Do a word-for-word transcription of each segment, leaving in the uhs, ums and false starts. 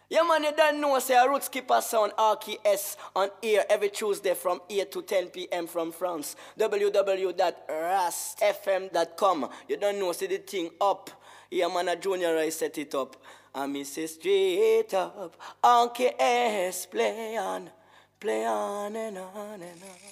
Yeah, man, you don't know, say a root skipper sound R K S on air every Tuesday from eight to ten p.m. from France. w w w dot rast f m dot com. You don't know, see the thing up. Yeah, man, a junior I set it up. And me say straight up, R K S, play on, play on and on and on.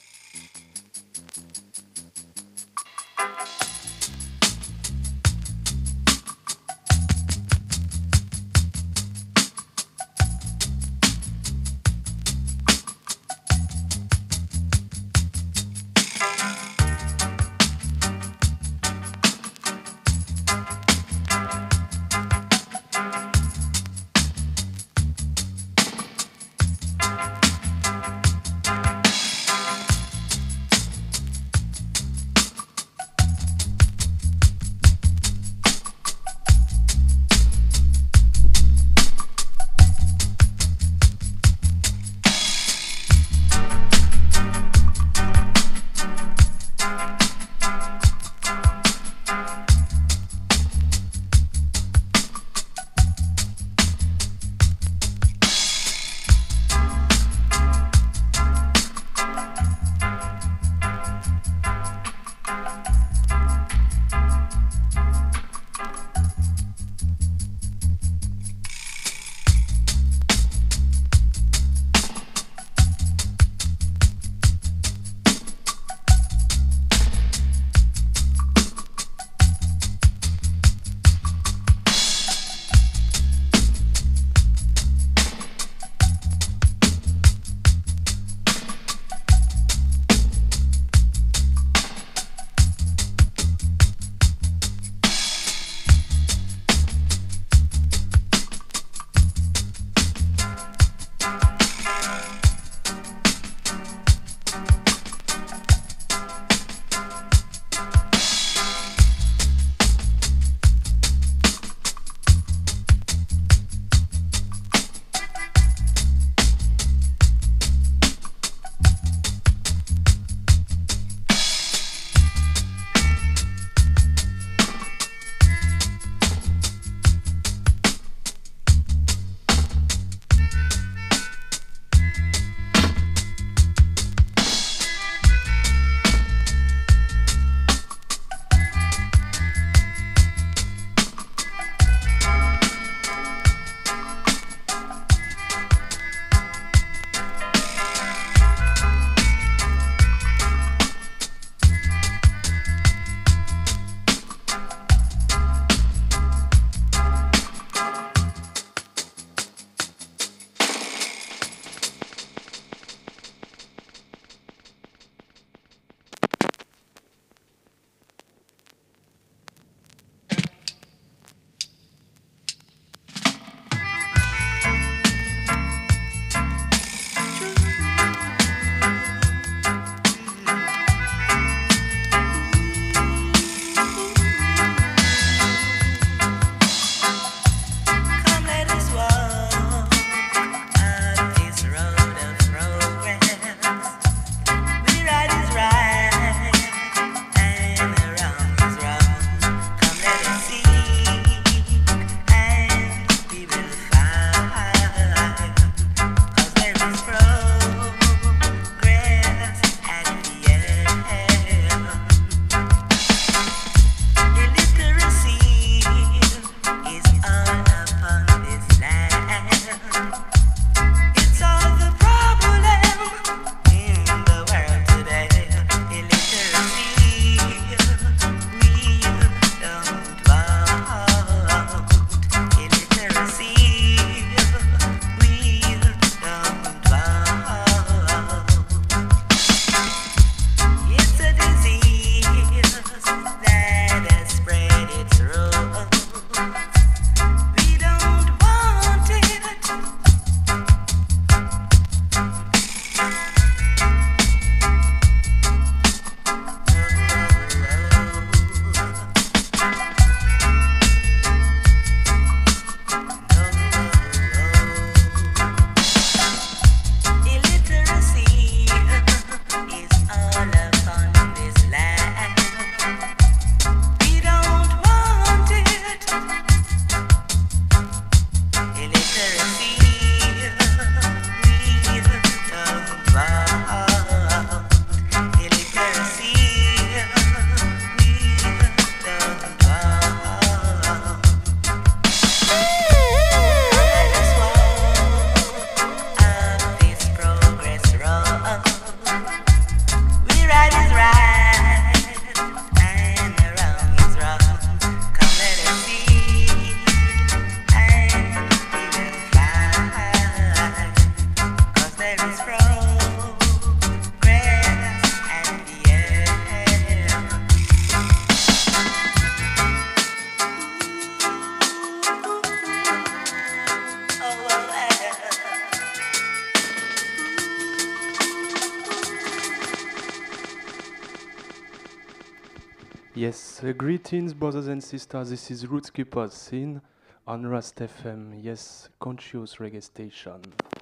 Yes, uh, greetings, brothers and sisters. This is Roots Keepers Scene on Rust F M. Yes, conscious reggae station.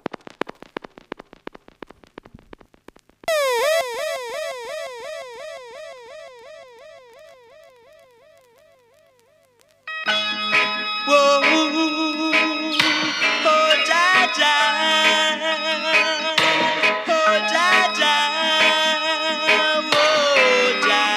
Whoa, oh, Jaja, oh, Jaja, oh,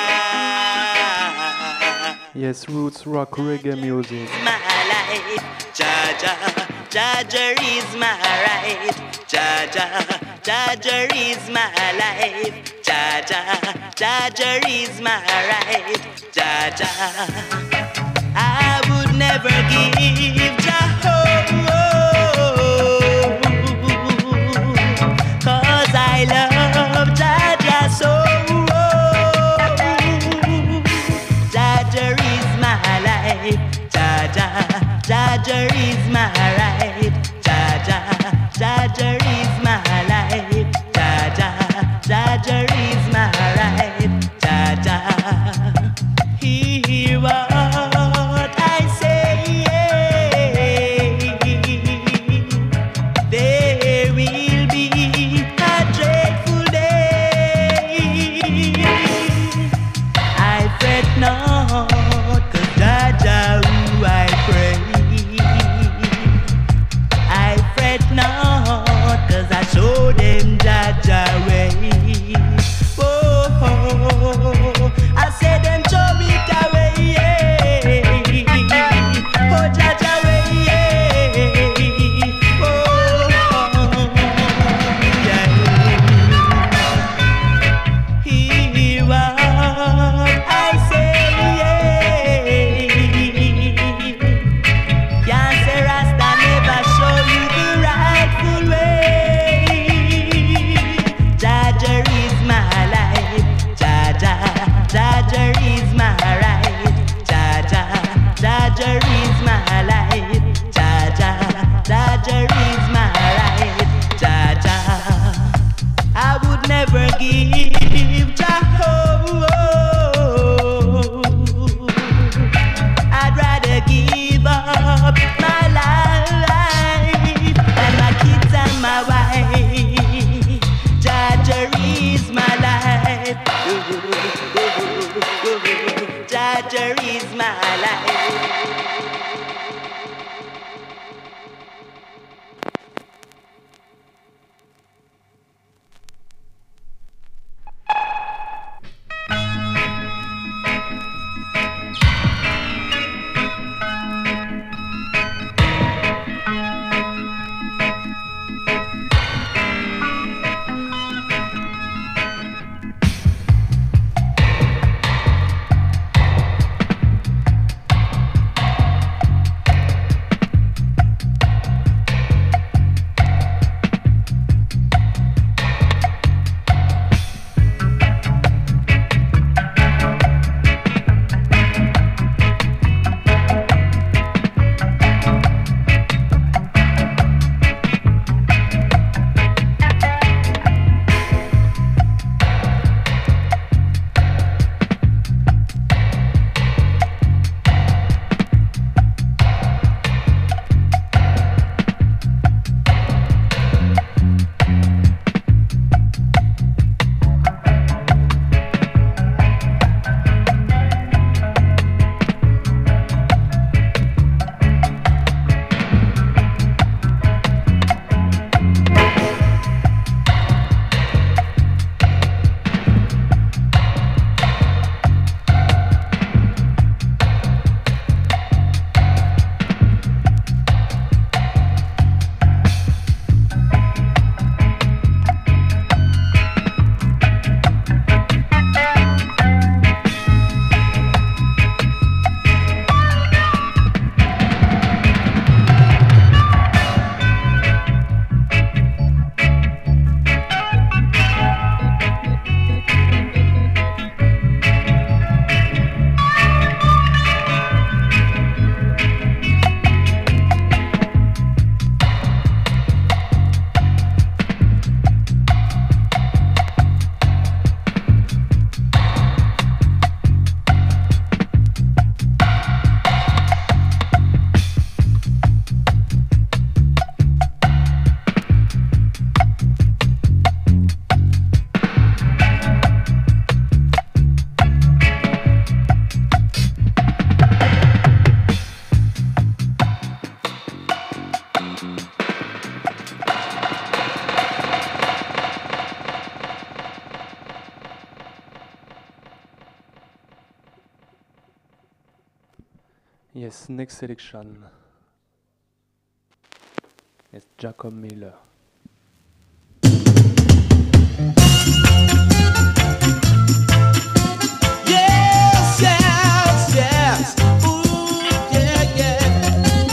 Jaja. Yes, roots rock reggae music. My life, Jaja, Jaja is my right. Jaja, Jaja is my life. Jaja, Jaja is my right. Jaja, I would never give Jehovah, 'cause I love Jaja so. Jaja is my life. Jaja, Jaja is my right. Jaja, Jaja is my life. Jaja, Jaja is my right. Jaja, hear what I say. There will be a dreadful day. I fret not, 'cause Jaja who I pray. I fret not, 'cause I show them Jaja way. Oh, I say them show it away. Oh, Jaja way. Oh, yeah. Hear what I say. Can't say Rasta never show you the rightful way. Jaja is my life. Jaja, Jaja is my right. Jaja, Jaja is my life. Jaja, Jaja is my right. Jaja, I would never give Jehovah. I'd rather give up my life and my kids and my wife. Jaja is my life. Jaja is my life. Yes, next selection. Yes, Jacob Miller. Yes, yes, yes. Ooh, yeah, yeah.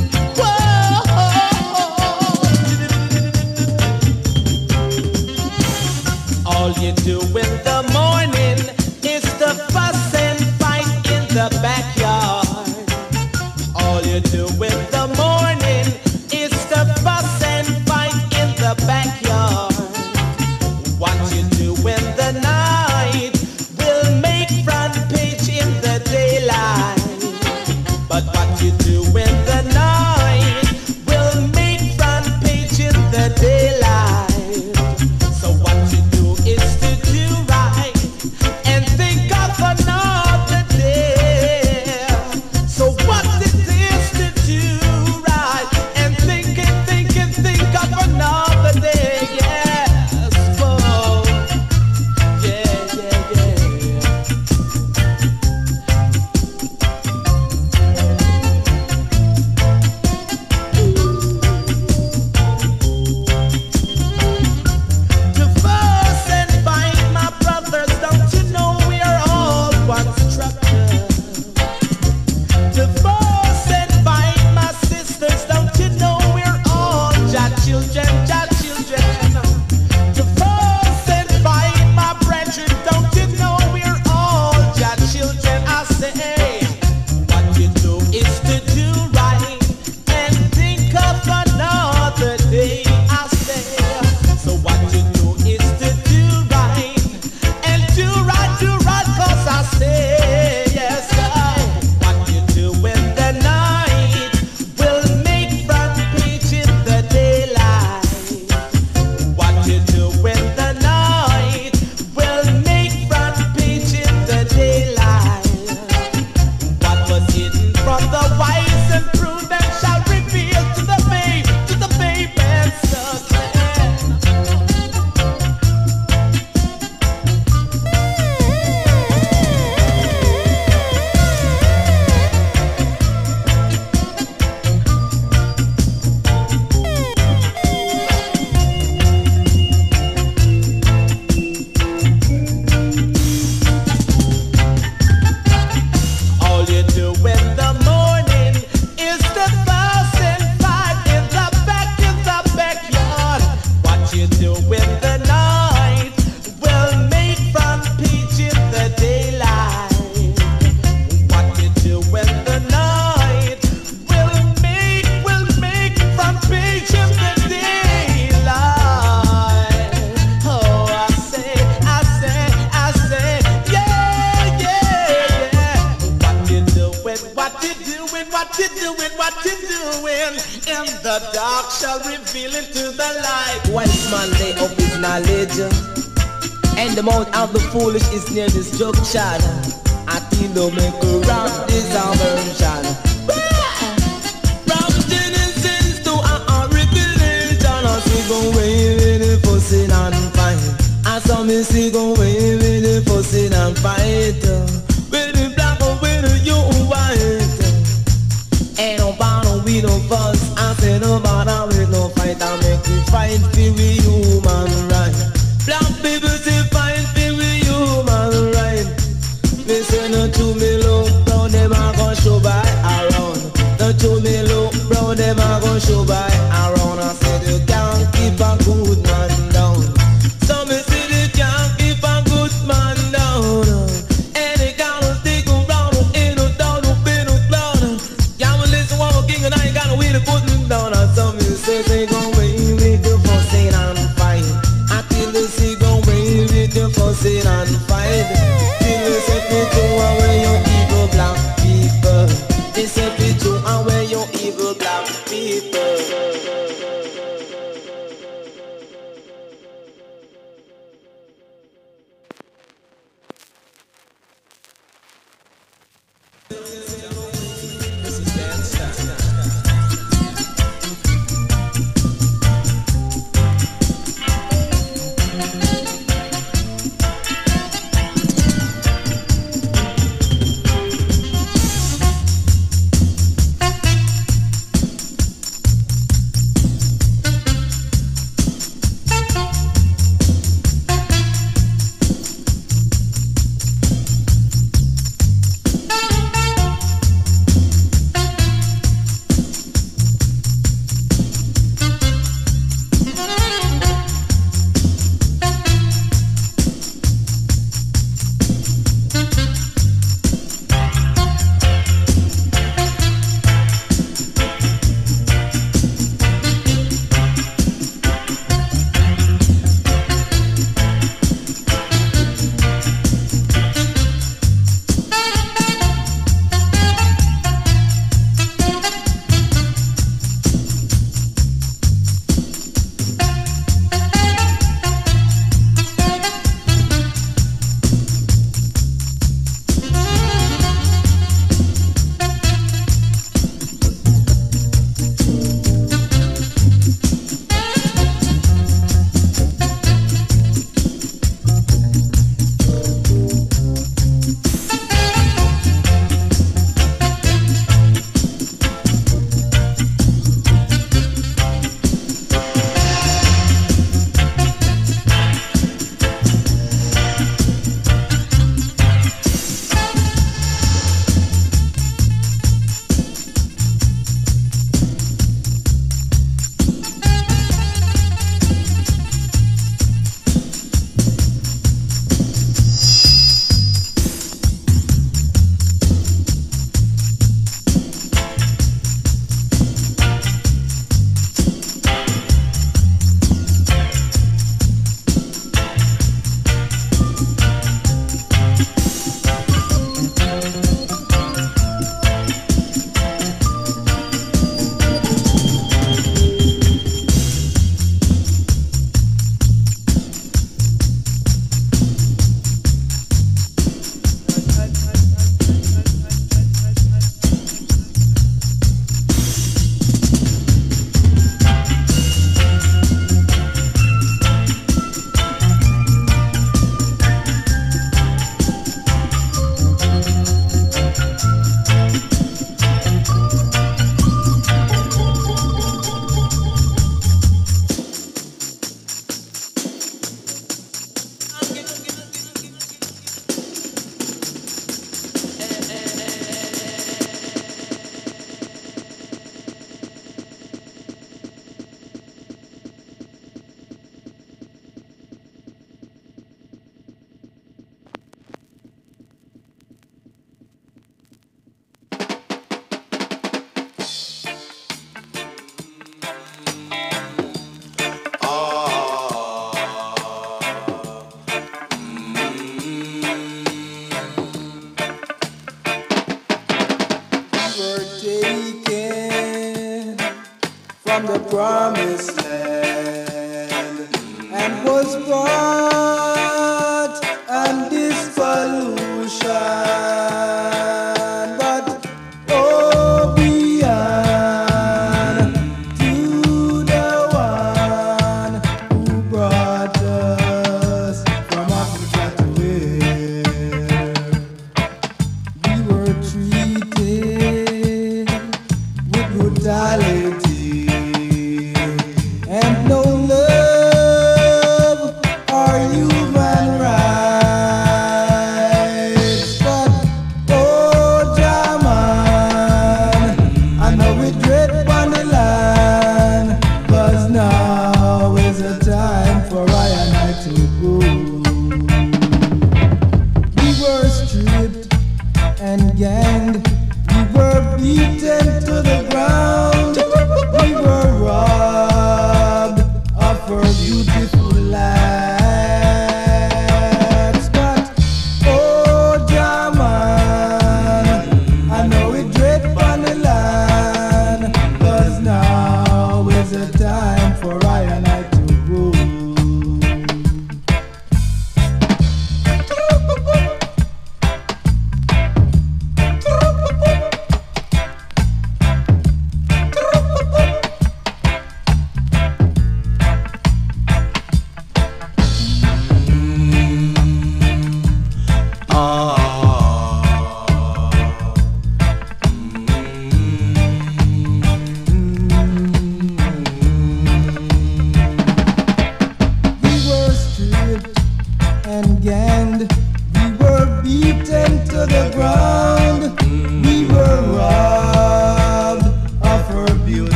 Whoa. All you do in the morning is to fuss and fight in the backyard. All you do in the morning is to fuss and fight in the backyard. What you do in the night will make front page in the daylight. But what you do in the night will make front page in the daylight. So what you do is to do right and think of another day. So what it is to do right and think and think and think of another day. Yes, whoa. Yeah, yeah, yeah. Divorce and fight, my brothers, don't you know we are all one structure? Divorce and fight, my sisters, don't you know we're all Jah children, Jah children? Divorce and fight, my brethren, don't you know we're all Jah children? I say, what you do is to do right and think of another day. I say, so what you do is to do right and do right, do right, cause I say, yes, I. What you do in the night will make front page in the daylight. What you do in the night will make front page in the daylight. What was hidden from the wise and prudent shall reveal to the babe, to the babe and suckling. All you do in the morning is to fuss and fight in the back, in the backyard. What you do in the night will make front page in the daylight. What you do in the night will make, will make front page in the daylight. Oh, I say, I say, I say, yeah, yeah, yeah. What you doing, what you doing, what you doing, what you doing? In the dark shall reveal into the light. Wise man lay up his knowledge, and the mouth of the foolish is near destruction. I think they'll make a round this aversion. From Genesis to our Revelation, I see go away with the fussing and fight. I saw me see go away with the fussing and fight. With the black or with the you white. Ain't no battle, we no fuss. I say no battle with no fight. I make we fight for we human right. Black people say fight for we human right. Listen to me look, brown them a gon' show by around. Don't to me look, brown them a gon' show by around. I said you can't keep a good man down. So me say you can't keep a good man down. Any kind of stick around, ain't no down, no pain, no clown. Yeah, we listen one king and I ain't got no way to put him down. And some me say they gon' wait with the fussing and fight. I till they see gon' wait with the fussing and fight. Till they say people away your evil black people. They say people away your evil black people. from the promised land and was brought and this pollution, but oh beyond to the one who brought us from Africa to where we were treated with brutality and no love or human rights. But oh Jaman, I know we dread on the land, 'cause now is the time for I and I to go. We were stripped and ganged, we were beaten to the ground.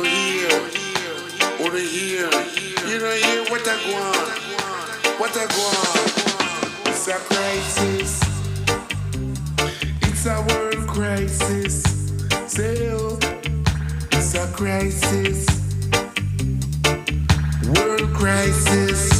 don't hear, oh don't hear, you don't hear what I want, what I want. It's a crisis, it's a world crisis, say oh, it's a crisis, world crisis.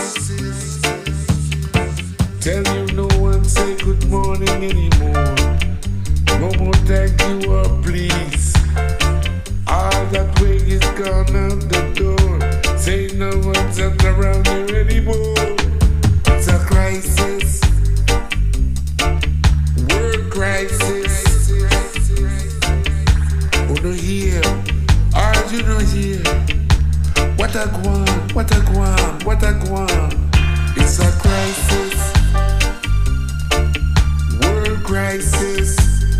Tell you no one say good morning anymore. No more thank you or please. All that way is gone out the door. Say no one's up around you anymore. It's a crisis, world crisis. Oh no hear, are you no hear? What I want, what I want, what I want. It's a crisis, world crisis.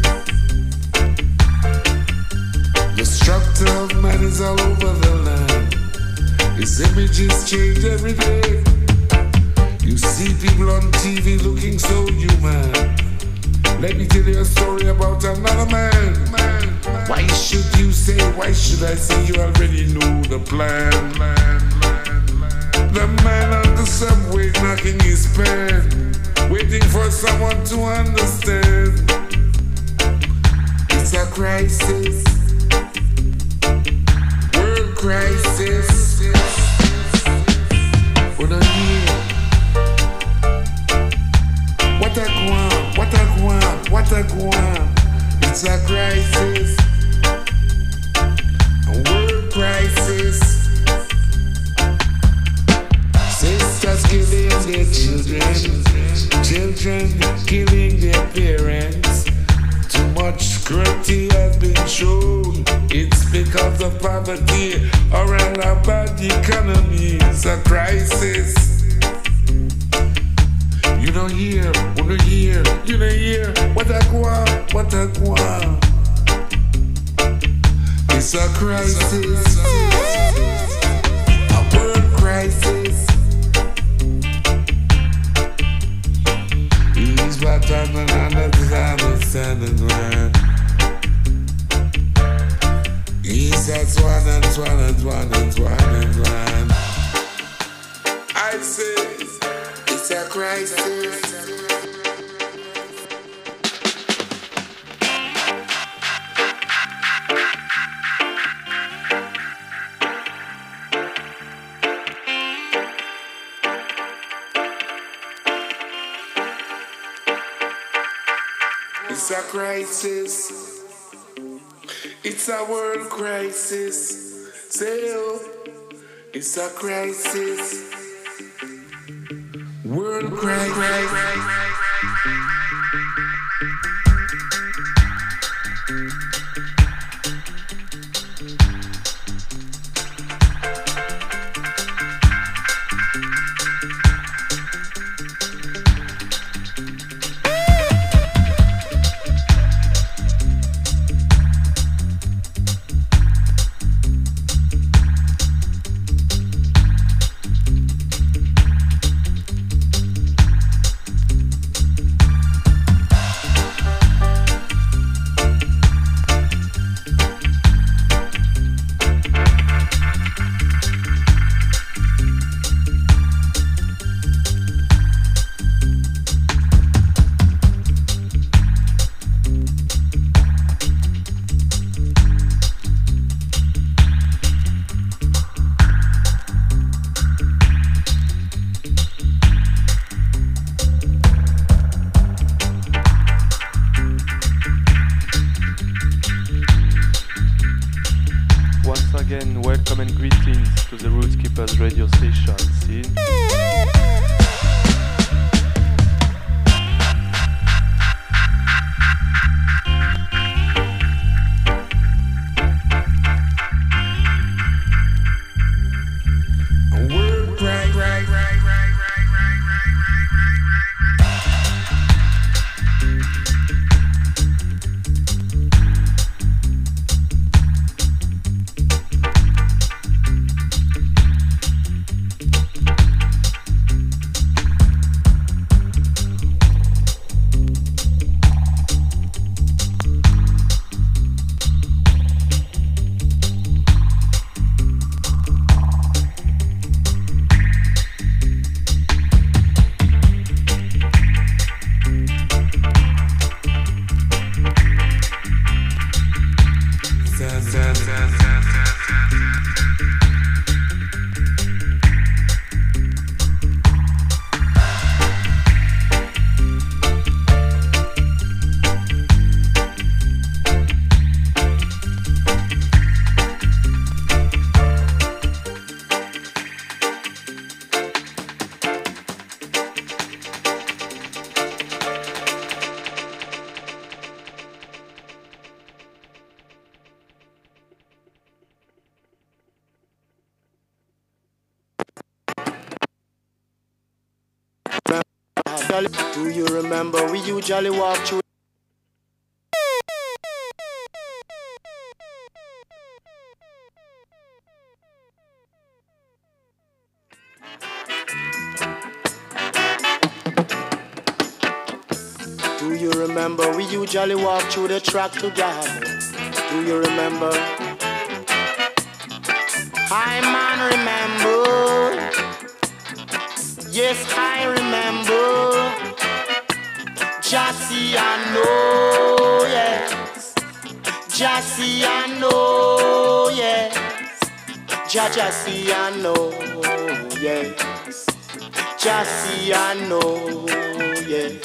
The structure of man is all over the land. His images change every day. You see people on T V looking so human. Let me tell you a story about another man. Why should you say, why should I say you already know the plan? The man on the subway knocking his pen, waiting for someone to understand. It's a crisis, world crisis. What I hear, what I want, what I want, what I want. It's a crisis, a world crisis. Sisters killing their children, children killing their parents. Too much cruelty has been shown. It's because of poverty or a bad economy. It's a crisis. You don't hear, you don't hear, you don't hear what I want, what I want. It's a crisis, a world crisis. He's back on another side of the ground. He's at one and one and one and one and one. I say it's a crisis. It's a crisis. It's a world crisis. Say oh, it's a crisis. World crisis. Radio station, see? Jolly, do you remember we usually walk through? Do you remember we usually walk through the track together? Do you remember? I man remember. Yes, I remember. Jassy, I know, yes. Jassy, I know, yes. Jassy, I know, yes. Jassy, I know, yes.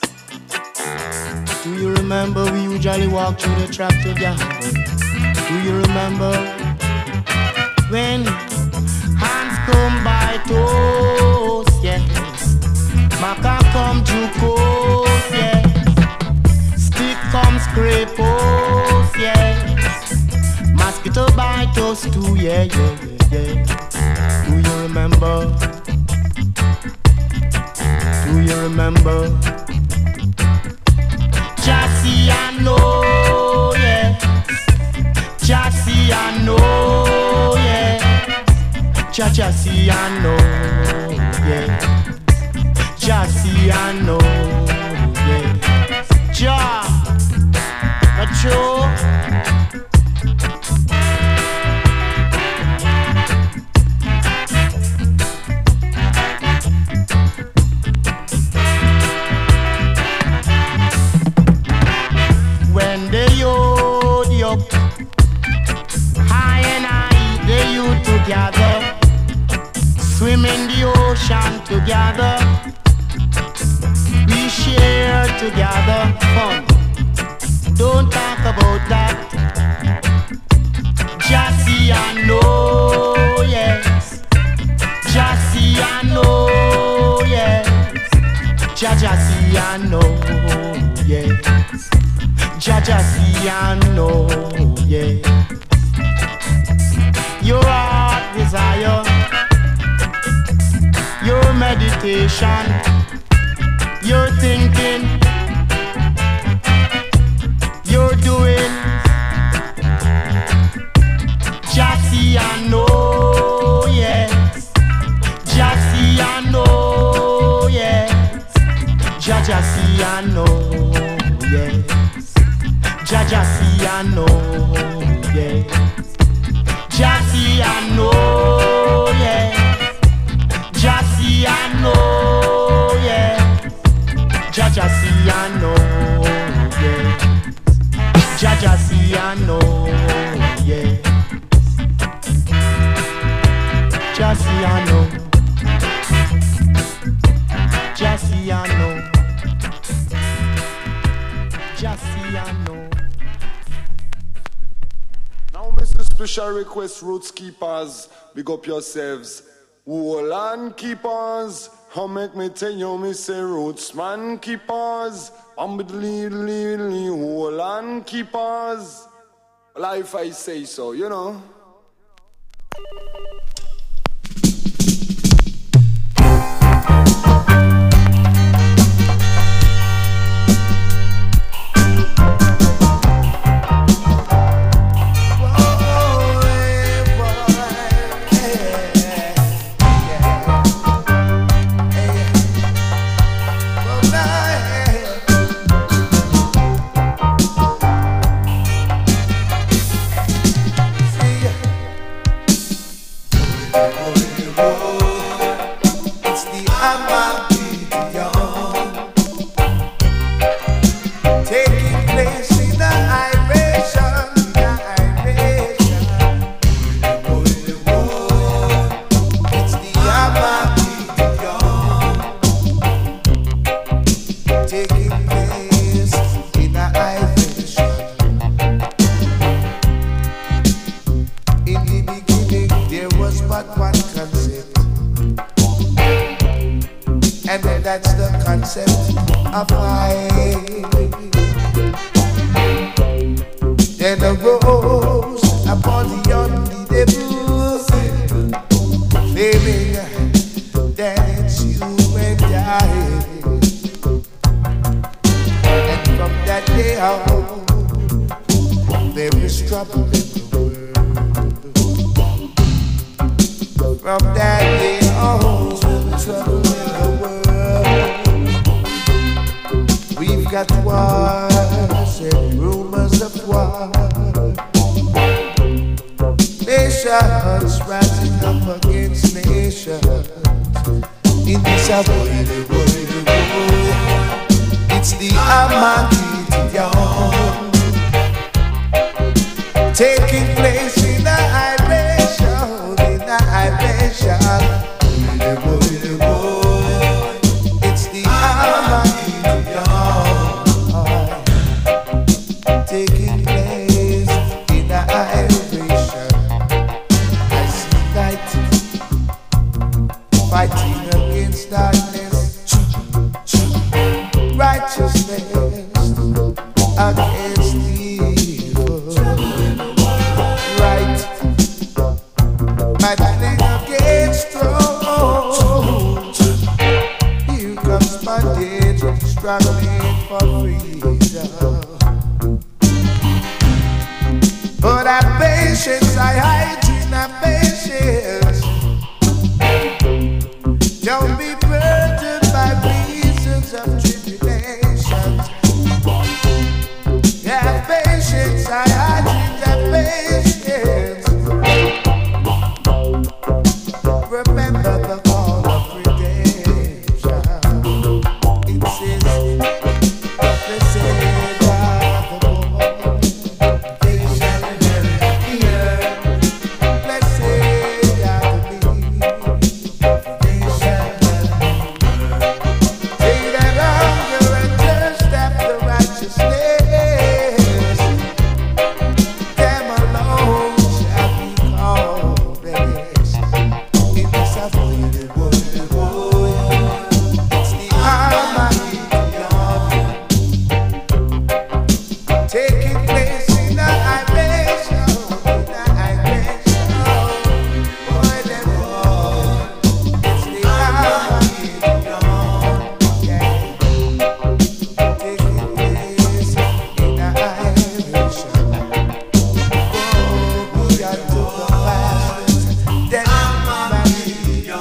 Do you remember we usually walk through the track together? Do you remember when hands come by toes, yes. Maca come to coast, yes. Stick come scrape us, yes. Mosquito bite us too, yeah, yeah, yeah, yeah. Do you remember? Do you remember? Jassy, I know, yes. Jassy, I know, yes. Jassy, I know, yes. Jassy, I know, yes. Ja, not true. When they hold you up, high and high, they you together, swim in the ocean together, we share together fun. Don't talk about that. Jassy, I know, yes. Jassy, I know, yes. Jassy, I know, yes. Jassy, I know, yes. Your heart desire, your meditation, your thinking, your doing. Jassy, I know, yes. Jassy, I know, yes. Jassy, I know, yes. Jassy, I know, yes. Jassy, I know, yes. Jassy, I know, yes. Jassy, I know, yes. Jassy, I know, yes. Jassy, I know. Jassy, I know. Jassy, I know. Now, Mister Special Request Roots Keepers, big up yourselves. Hold on, keepers. How make me tell you, me say Roots man keepers. Bambidly, hold on, keepers. Well, if I say so, you know. That it's you and I. From that day on, trouble in the world. We've got wars and rumors of war. Nations rising up against nations. In this avoided world, it's the Armageddon taking place in the Iration, in the Iration. It's the Armageddon taking place in the Iration. I see light fighting against darkness, righteousness against evil, right battling against wrong. Here comes bondage, struggling for freedom. But our patience, I hide in our patience. Don't be burdened by reasons of tribulations. Have patience, I hide in that patience. Remember the call of redemption. It says, blessed are the poor, they shall inherit the earth. Blessed are the meek, they shall inherit the earth. They that hunger and thirst after righteousness, them alone shall be called blessed. In this avoided world, it's the Armageddon taking place in the Iration, in the Iration. Boy, them boy, it's the Armageddon, yeah, taking place in the Iration. Oh, we are to the fastest, then Armageddon.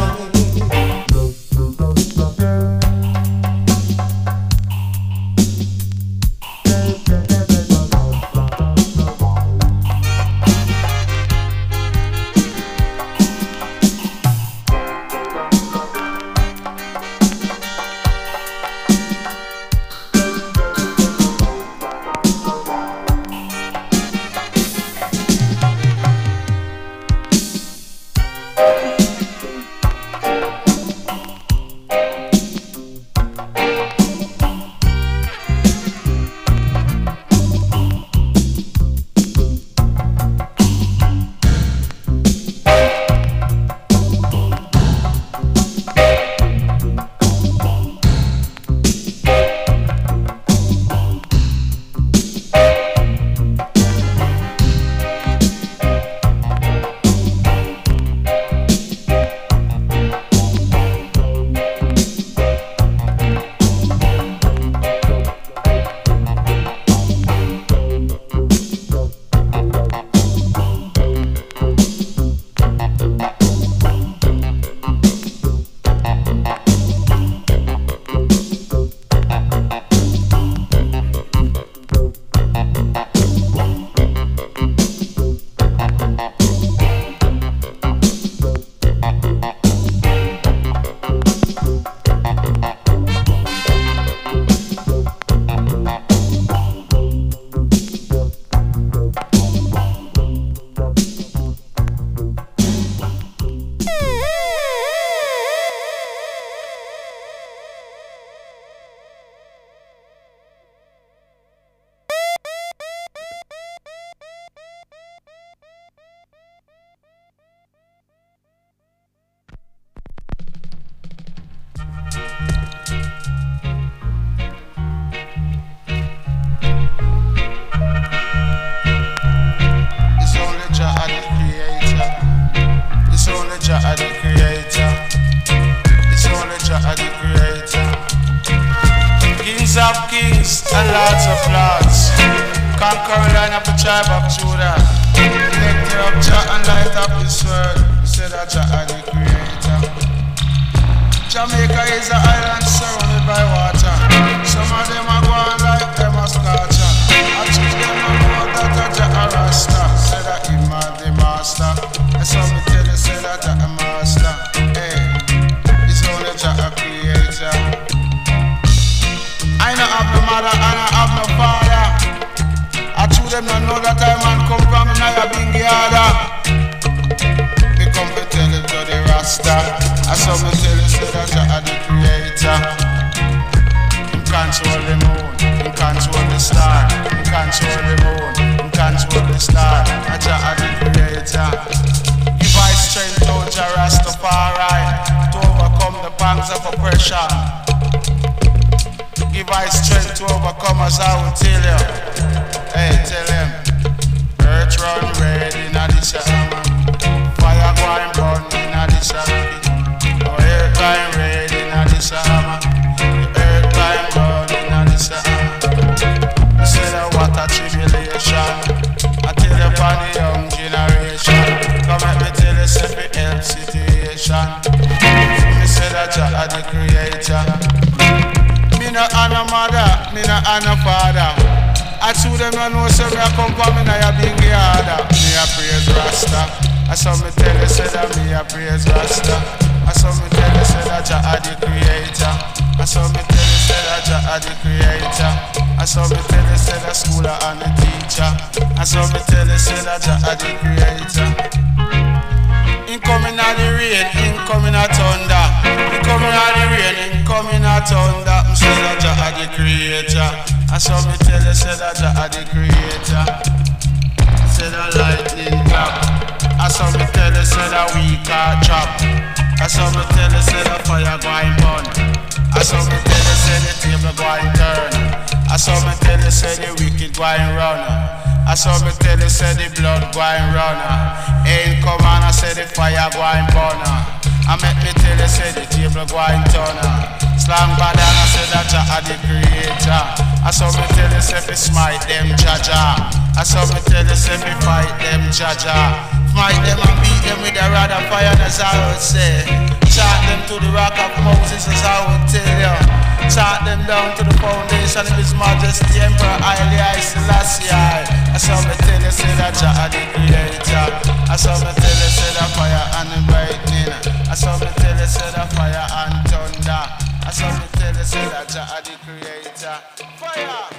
and lots of lords. Conquer line of the tribe of Judah. Nectar of Jah and light up this world. Say say that Jah are the creator. Jamaica is an island surrounded by water. Some of them are going like them a scorcher. I choose them to know that a Jah a Rasta. Say that him a the master. And some me tell you say that Jah a master. Hey, it's only Jah a creator. I no have no mother and I have no father. I choose them to know that I man come from in a big yard. Me come to tell it to the Rasta. I saw me tell you say that Jah are the creator. Him control the moon, him control the star. Him control the moon, him control the star. Jah are the creator. Give I strength to Jah Rastafari to overcome the pangs of oppression. Give I strength to overcome as I will tell you. Hey, tell him. Earth run red in a this summer. Fire going burn in a this summer. Oh, earth going red in a this summer. Earth going burn in a this summer. You say that what a tribulation. I tell you for the young generation. Come let me tell you say the help situation. Me say that Jah are the creator. Me no have no mother, me no have no father. I to them no know say me a come from me na a big yard. Me a praise Rasta. I saw me tell you say that me a praise Rasta. I saw me tell you say that Jah are the creator. I saw me tell you say that Jah are the creator. I saw me tell you say that schooler and the teacher. I saw me tell you say that Jah are the creator. Incoming out the rain, incoming out thunder. Incoming out the rain, incoming out thunder. I say that Jah are the creator. I saw me tell you say that Jah are the creator. Say that lightning clap. I saw me tell you say that we can't chop. I saw me tell you say that fire going burn. I saw me tell you say the table going turn. I saw me tell you say the wicked going run. I saw me tell you say the blood going run. Ain't come on I say the fire going burn. I make me tell you say the table going turn. Slang bad and I say that Jah are the creator. I saw me tell you say fi smite them Jah Jah. I saw me tell you say fi fight them Jah Jah. Fight them and beat them with a rod of fire, as I would say. Chant them to the rock of Moses, as I would tell you. Chant them down to the foundation of His Majesty Emperor Haile Selassie. I saw me tell you say that Jah are the creator. I saw me tell you say that fire and the lightning. I saw me tell you say that fire and thunder. I saw me tell you say that Jah are the creator. Fire!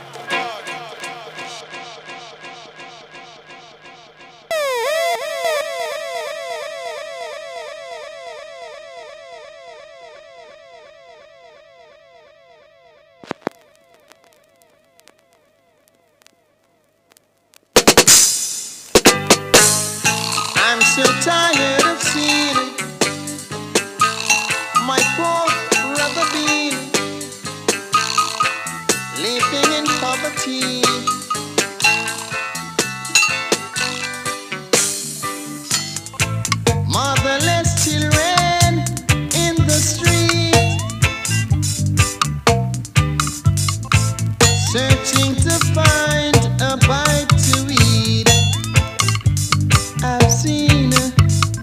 I'm so tired of seeing my poor brother Bean living in poverty. Motherless children in the street, searching to find a bite to eat. I've seen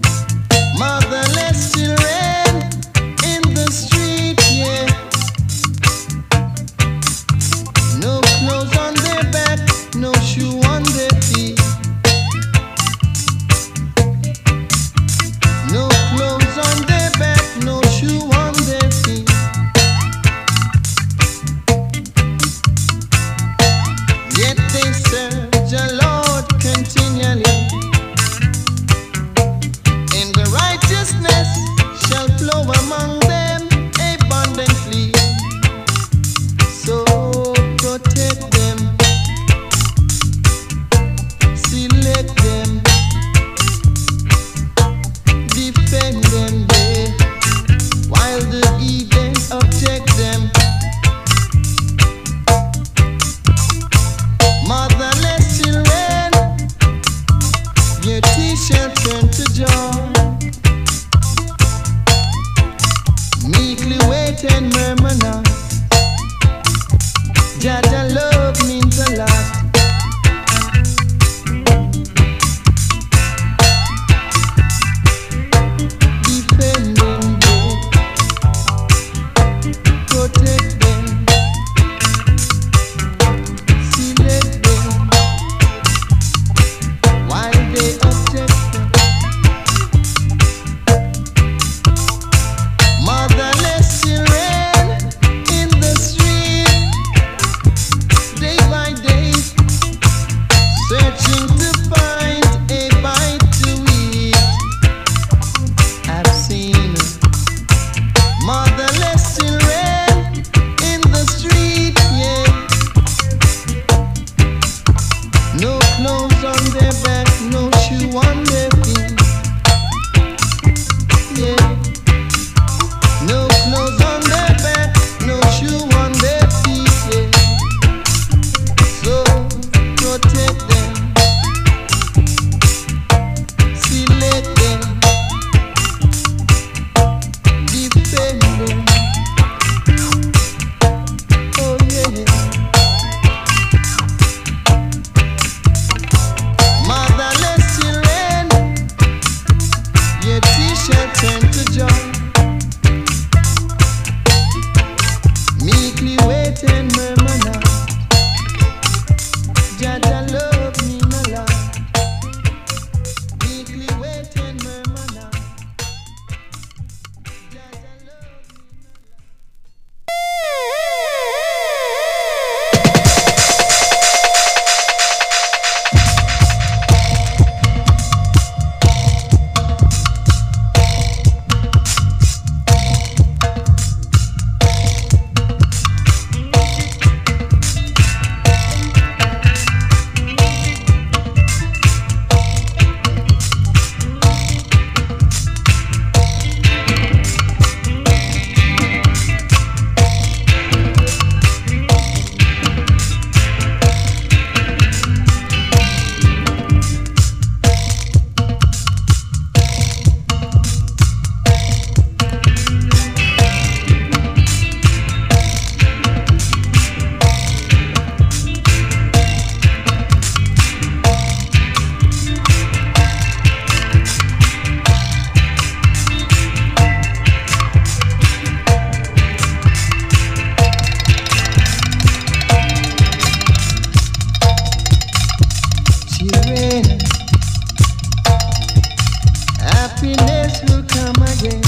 happiness will come again.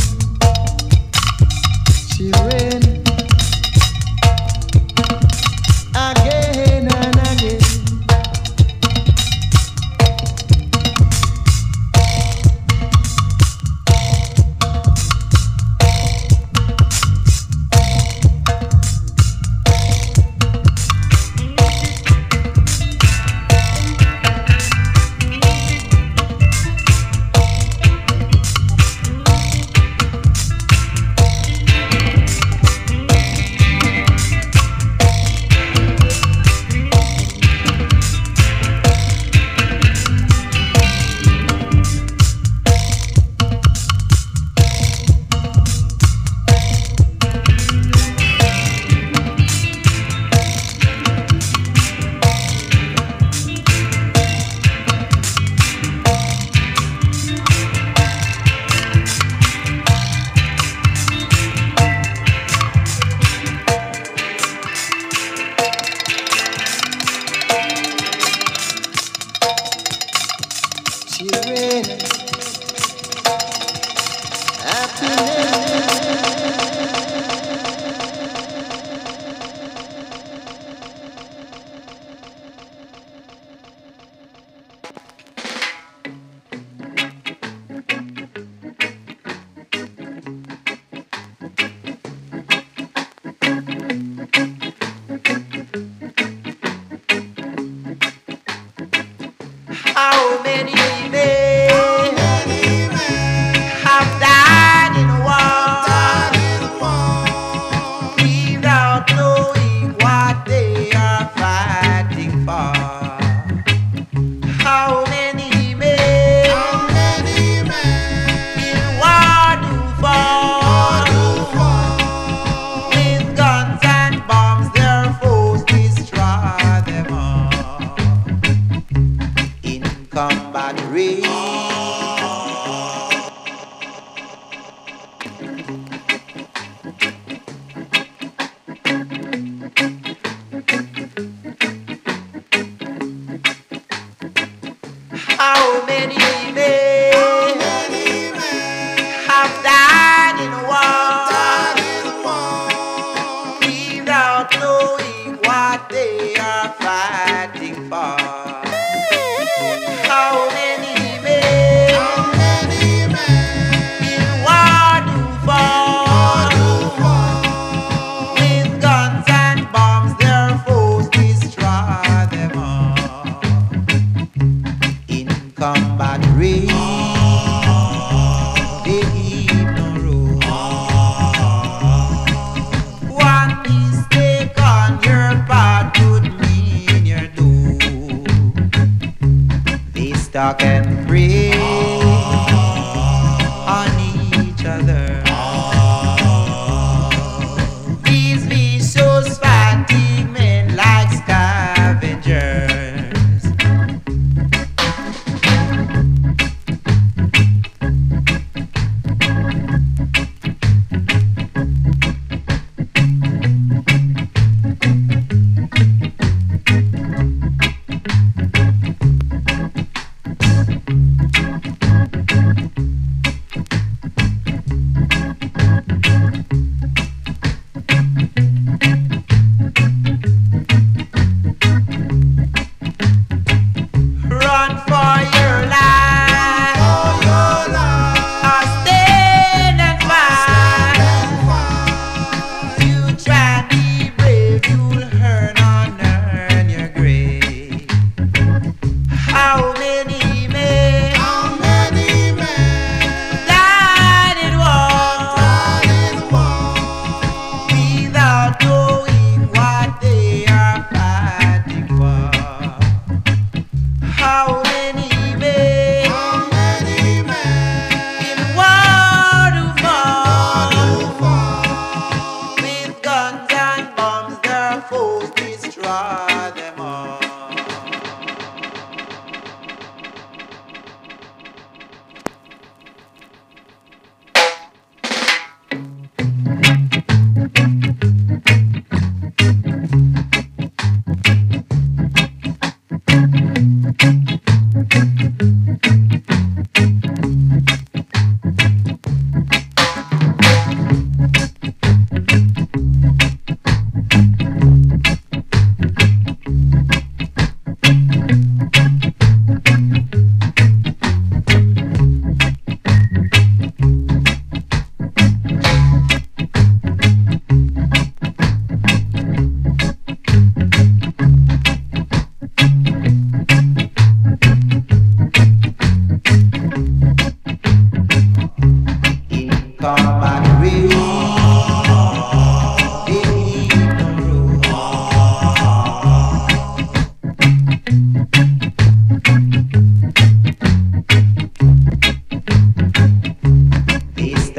Children, again and again.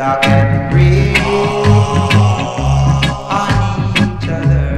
talk and breathe on each other.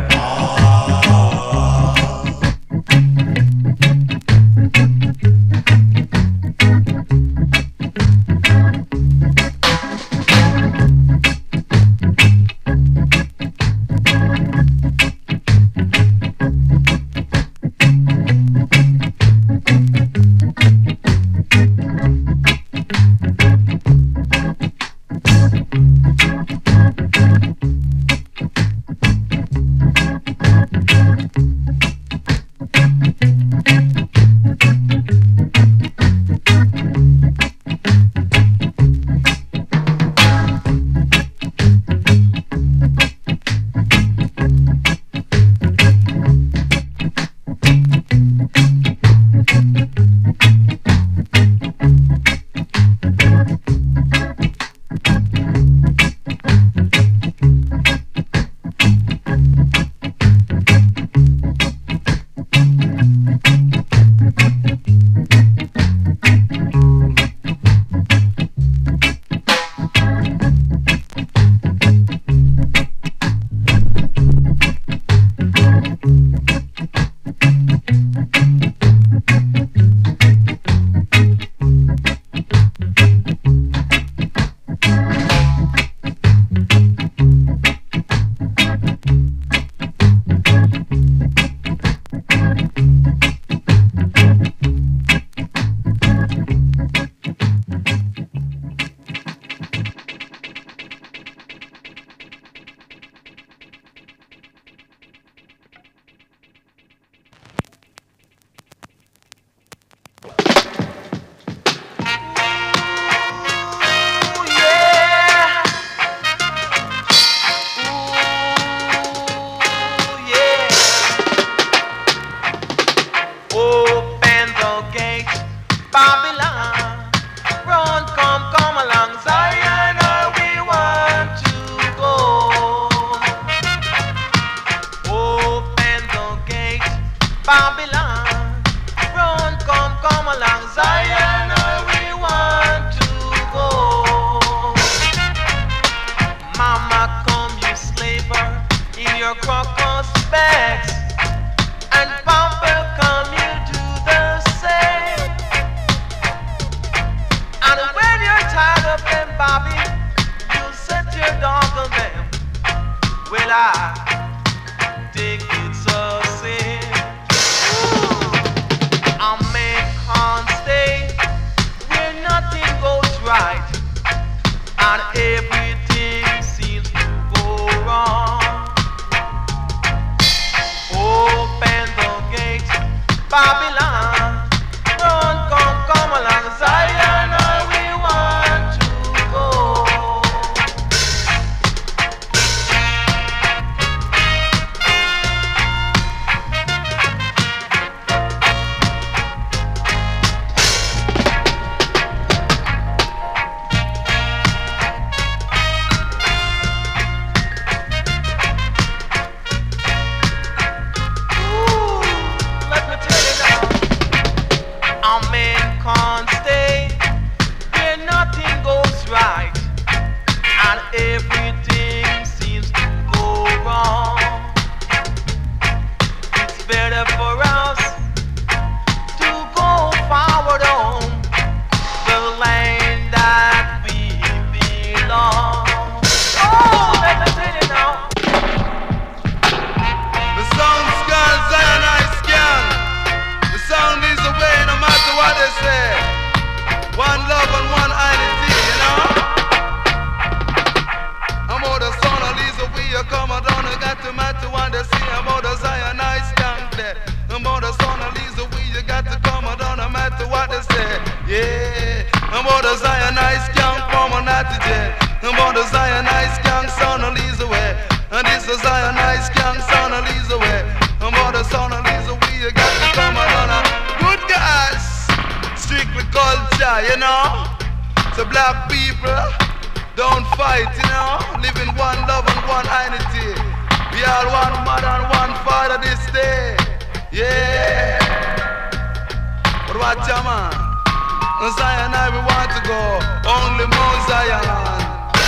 Zion, I we want to go. Only Mount Zion.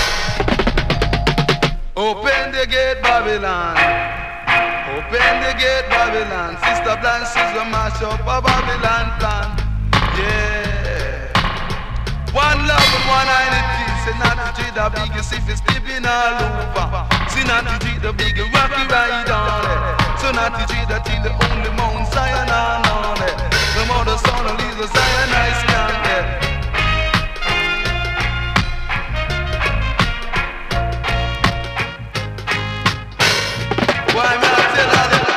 Open the gate, Babylon. Open the gate, Babylon. Sister Blanches will mash up a Babylon plan. Yeah. One love and one identity. Say not to treat the biggest if it's sleeping all over. See not to treat the big rocky ride on it. So not to treat the till the only Mount Zion on it. The mother son of Lisa Zion I stand there. Why not tell her that?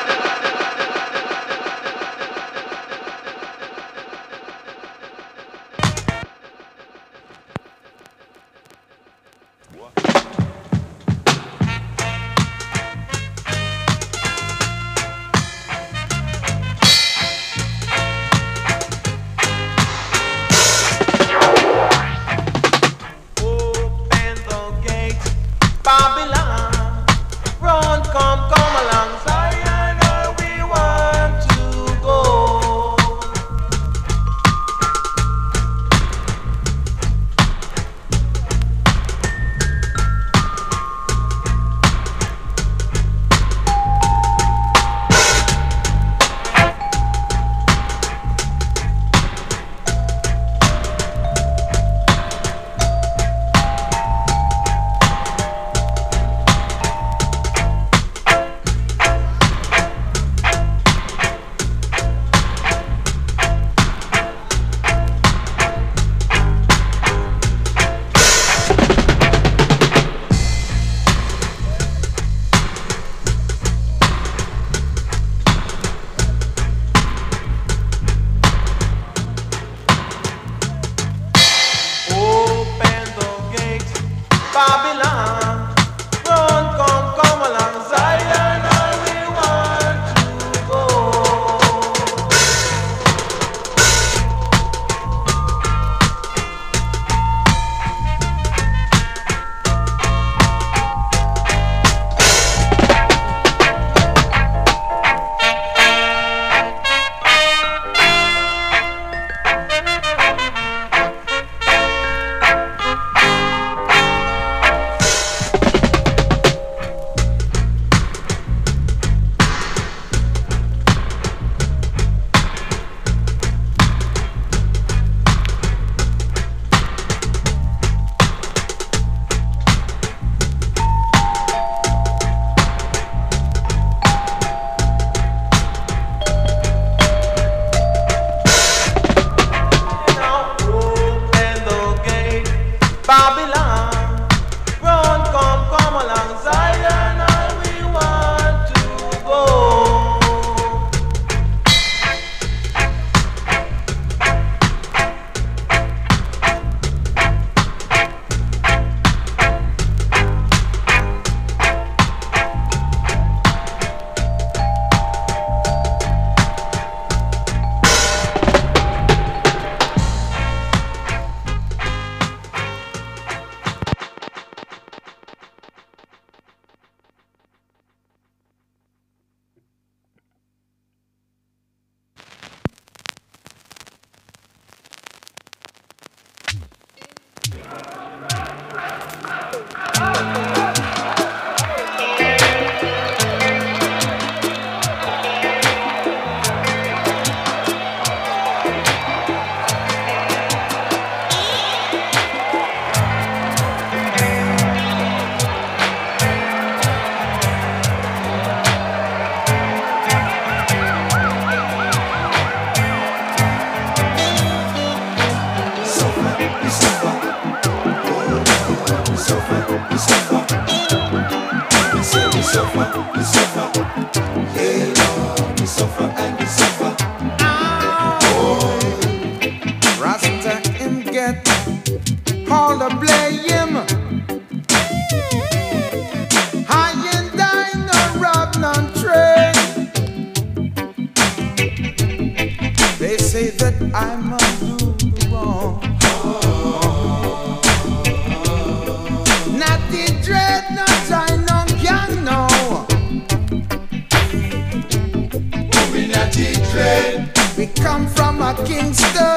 We come from a Kingston.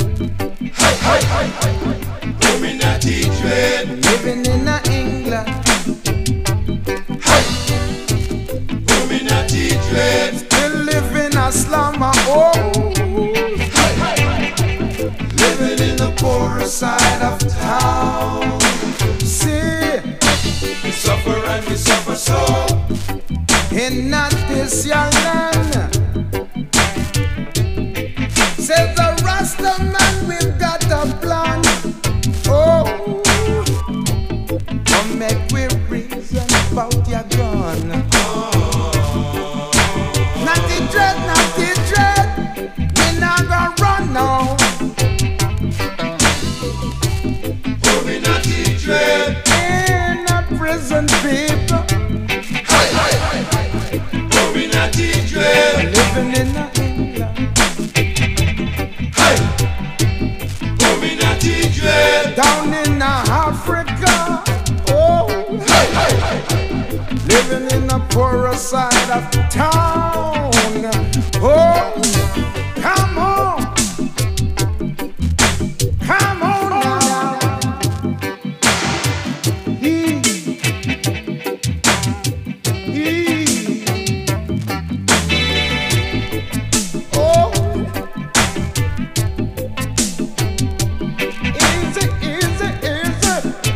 Hi, hi, hi, hi, hi. Illuminati trade. Living in a England. of town. See, we suffer and we suffer so. In not this your land. Says the Rasta man, we've got a plan. Oh, come make we reason about your gun. Oh. Not the dread, not the dread. We not gonna run now. Oh, we not the dread. In a prison, people. Hi, hi, hi, hi. Oh, we not the dread. Living in a England. Hi. Oh, we not the dread. Down in Africa. Oh, hi, hi, hi, hi. Living in the poorer side of town. Oh, come on. Come on now. He, he. Oh, easy, easy, easy.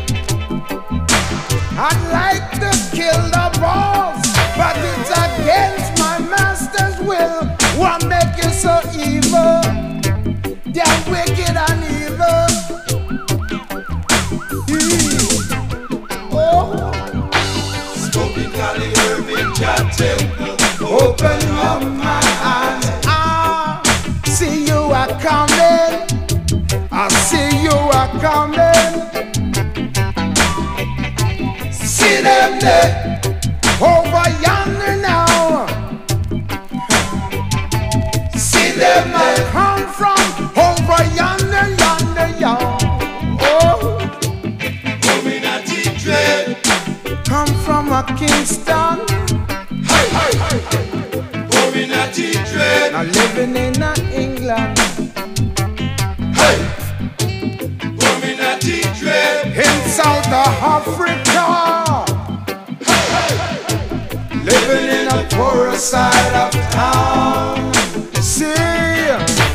I'd like to kill the boss, but it's against my master's will. What make you so evil? Damn wicked and evil. Oh, Smoking Cali Irving Jah Temple. open up my eyes. Ah, see you are coming. I see you are coming. See them there over yonder now. See them I come from over yonder, yonder, yonder. Oh, Oh, we not the dread. come from a Kingston. Hi, hi, hi, hi. Oh, we not the dread. Now living in a England. Hi. Oh, we not the dread. In South Africa. Living in a poorer side of town. See,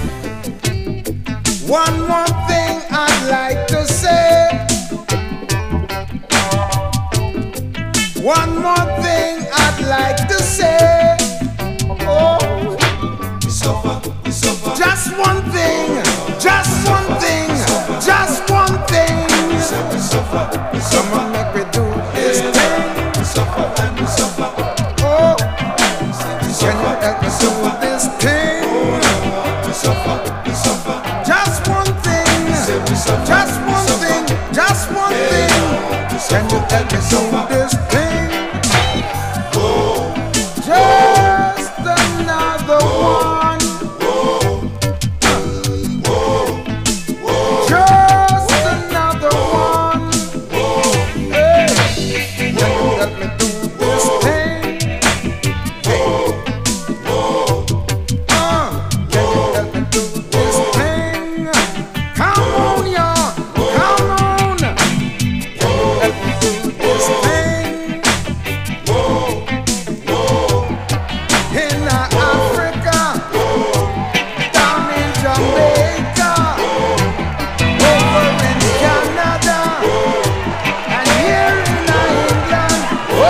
one more thing I'd like to say. One more thing I'd like to say. Oh, We suffer, we suffer. just one thing, just one thing, just one thing. We suffer, we suffer. Someone make me do this thing. We suffer and we suffer. Oh, can you help me do this thing? We suffer, we suffer. Just one thing, We suffer, just one thing, just one thing. Can you help me do this thing? Just another one. Just another one. Hey, can you help me do this thing? Uh, can you help me do this thing? Come on, y'all. Come on. Can you help me do this thing? In Africa, down in Jamaica, over in Canada, and here in England. Oh.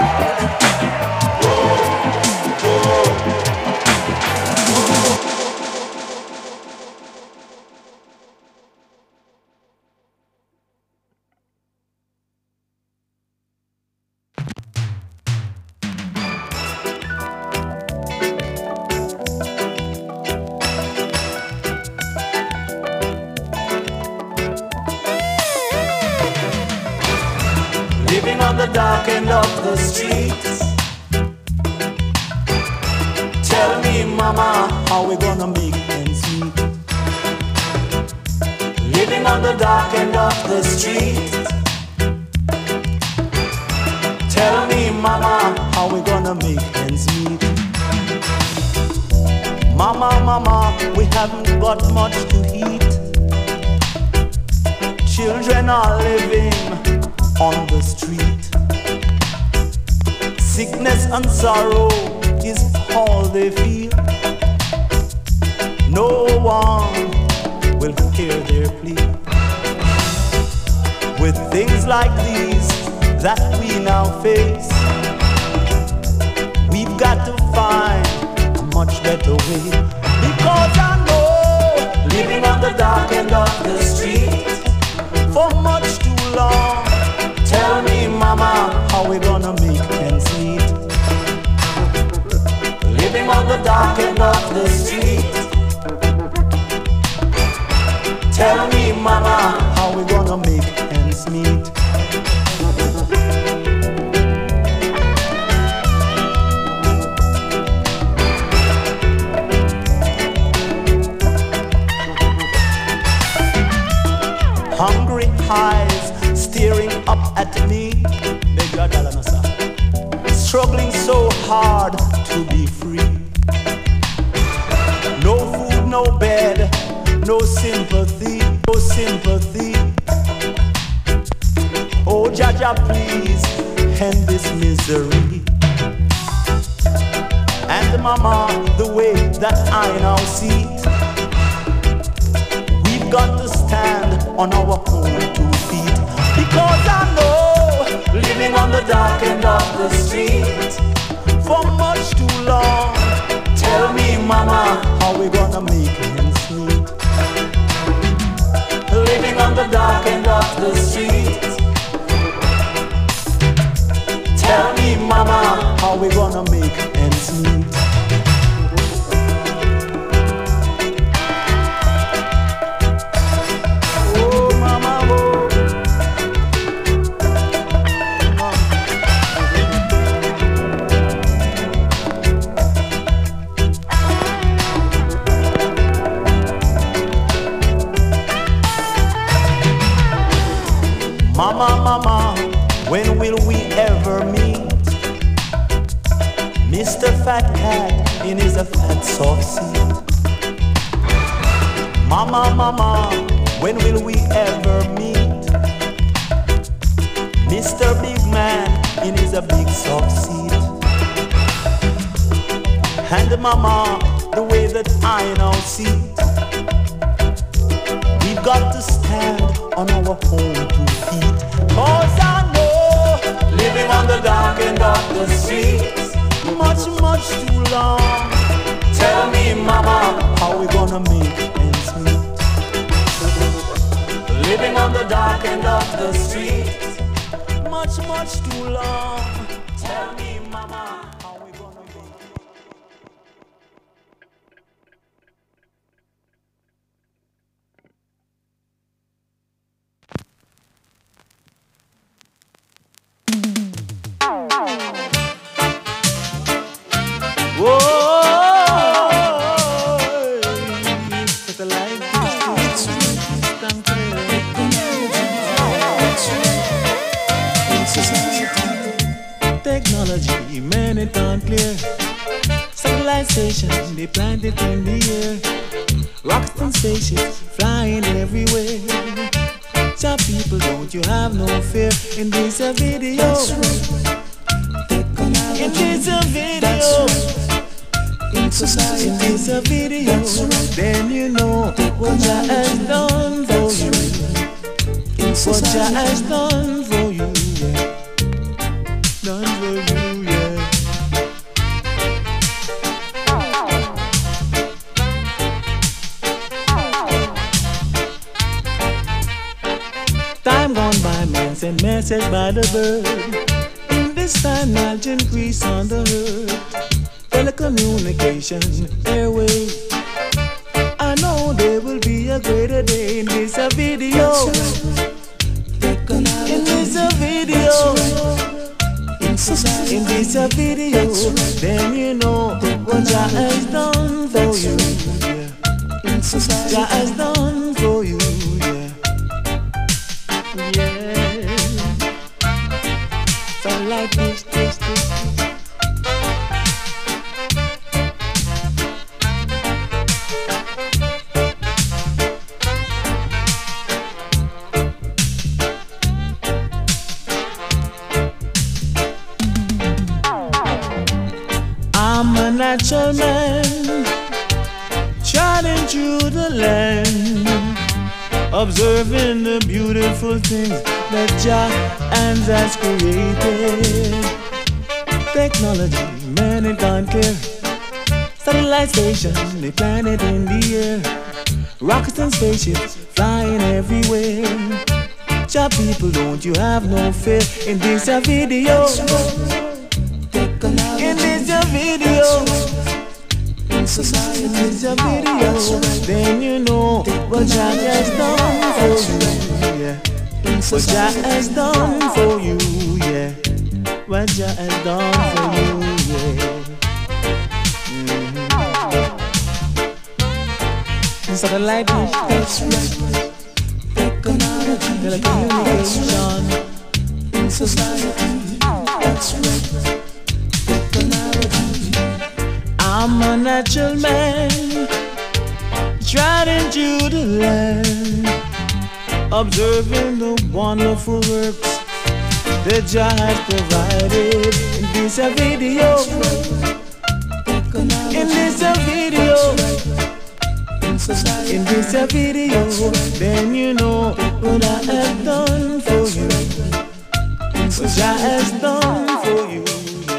Living on the dark end of the street. Tell me, mama, how we gonna make ends meet? Living on the dark end of the street. Tell me, mama, how we gonna make ends meet? Mama, mama, we haven't got much to eat. Children are living on the street. Sickness and sorrow is all they feel. No one will hear their plea. with things like these that we now face. We've got to find a much better way, because I know living on the dark end of the street for much too long. Tell me, mama, how we gonna make ends meet? Living on the dark end of the street. Tell me, mama, how we gonna make ends meet? Hungry eyes staring up at me, struggling so hard to be free. No food, no bed, no sympathy, no sympathy. Oh, Jaja, please end this misery. And mama, the way that I now see it, we've got to stand on our own two feet, because I know living on the dark end of the street for much too long. Tell me, mama, how we gonna make ends meet? Living on the dark end of the street. Tell me, mama, how we gonna make ends meet? Mama, mama, when will we ever meet? Mister Fat Cat in his fat soft seat. Mama, mama, when will we ever meet? Mister Big Man in his big soft seat. And mama, the way that I now see it, we've got to stand on our own two feet. Cause I know living on the dark end of the street much, much too long. Tell me, mama, how we gonna make ends meet? Living on the dark end of the street much, much too long. Tell me, mama, how we gonna make it? Technology, man, it unclear. Civilization, they planted in the air. Rockets and spaceships flying everywhere. So people, don't you have no fear in this a video? In this a video. In society, in this a video. Then you know what Jah has done for you. What Jah has done for you. Done for you, yeah. Time gone by, man sent message by the bird. In this time, knowledge increase on the earth. Telecommunication, airwaves. I know there will be a greater day in this a video. In this a video. In this a video, then you know what Jah has done for you. Yeah. Jah has done for you. Yeah. Yeah. So like this, this, this, this. I'm a natural man, trotting through the land. observing the beautiful things that Jah hands has created. Technology, man, it gone clear. Satellite station, they planet in the air. Rockets and spaceships flying everywhere. Jah people, don't you have no fear in this a video. In this a video. In society, in this a video. Then you know what Jah has done for you, yeah. What Jah has done for you, yeah. What Jah has done for you, yeah. Satellite dish, that's right. Technology, telecommunication in society, that's right. Technology. I'm a natural man, trying to the land, observing the wonderful works that Jah has provided in this a video. In this a video. In this a video, then you know what I have done for you. What Jah has done for you.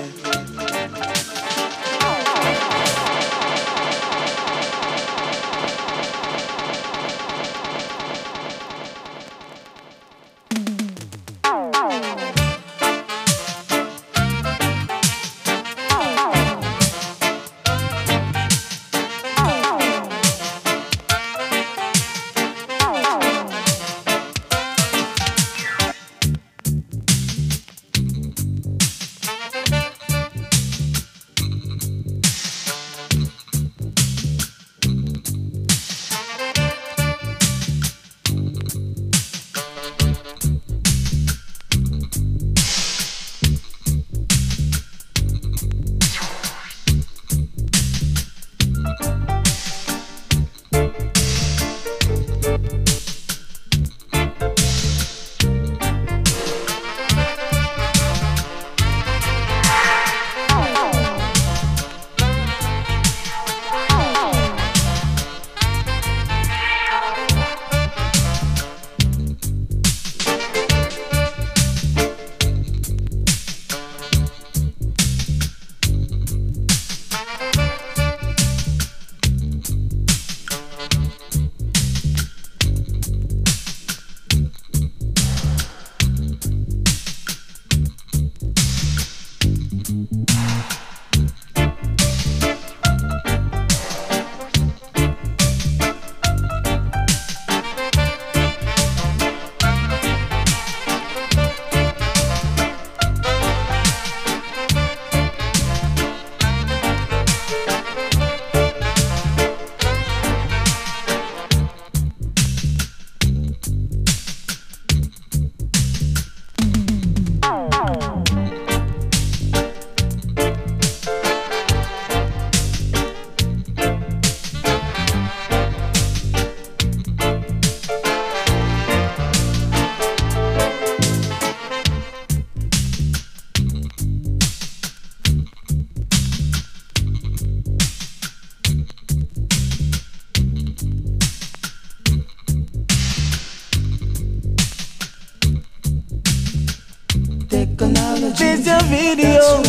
It's a video.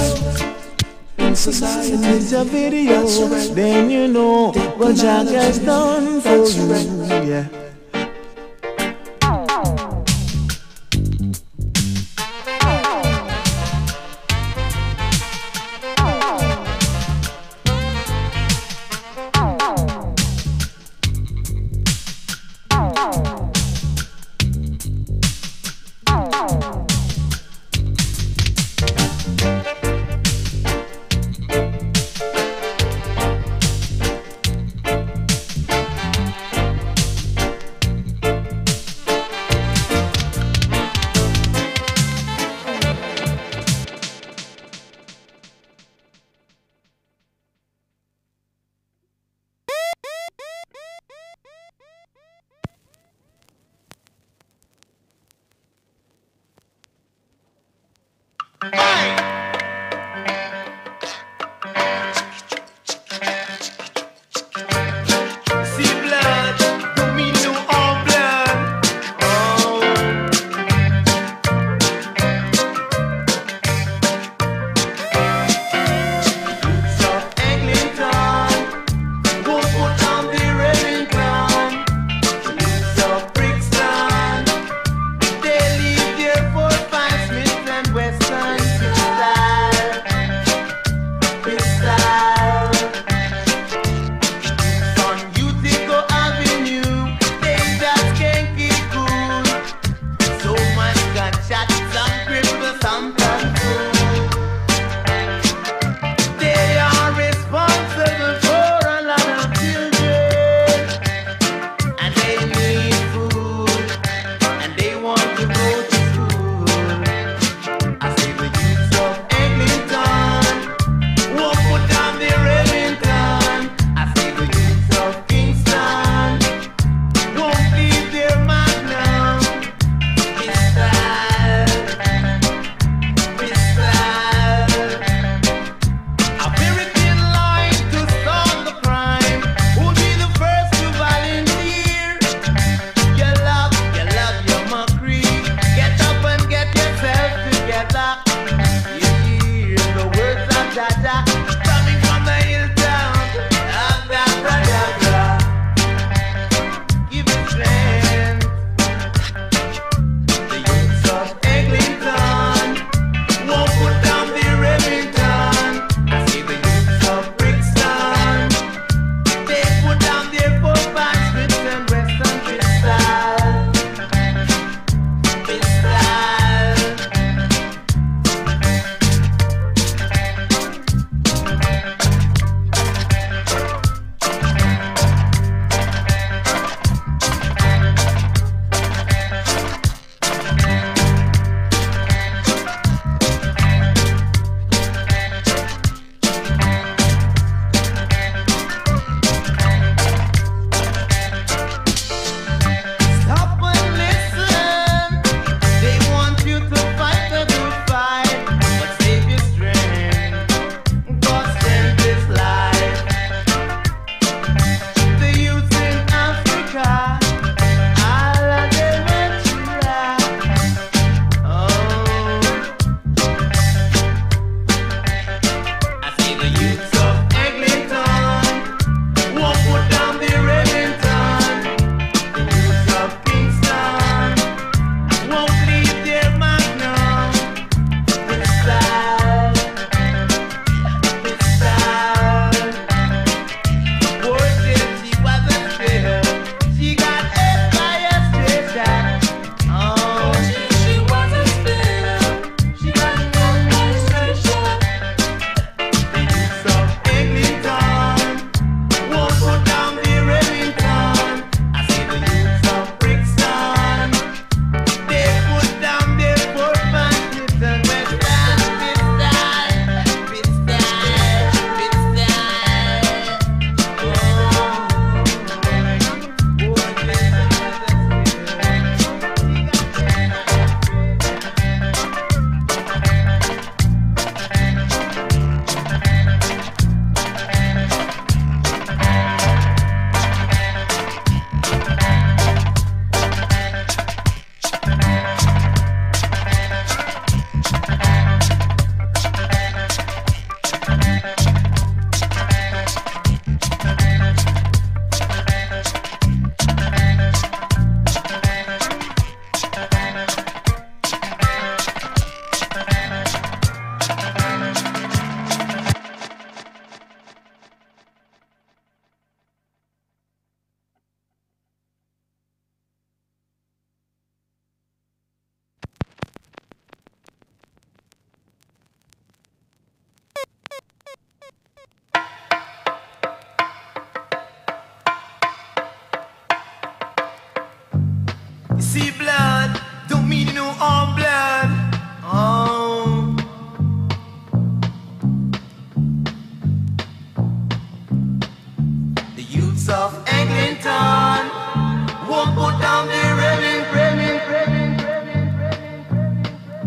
In society, it's a video. Then you know what Jah has done for you. Yeah. See blood, don't mean no all blood. You see blood, don't mean you know all blood. Oh. The youths of Eglinton won't put down their railing, railing, railing, railing, railing,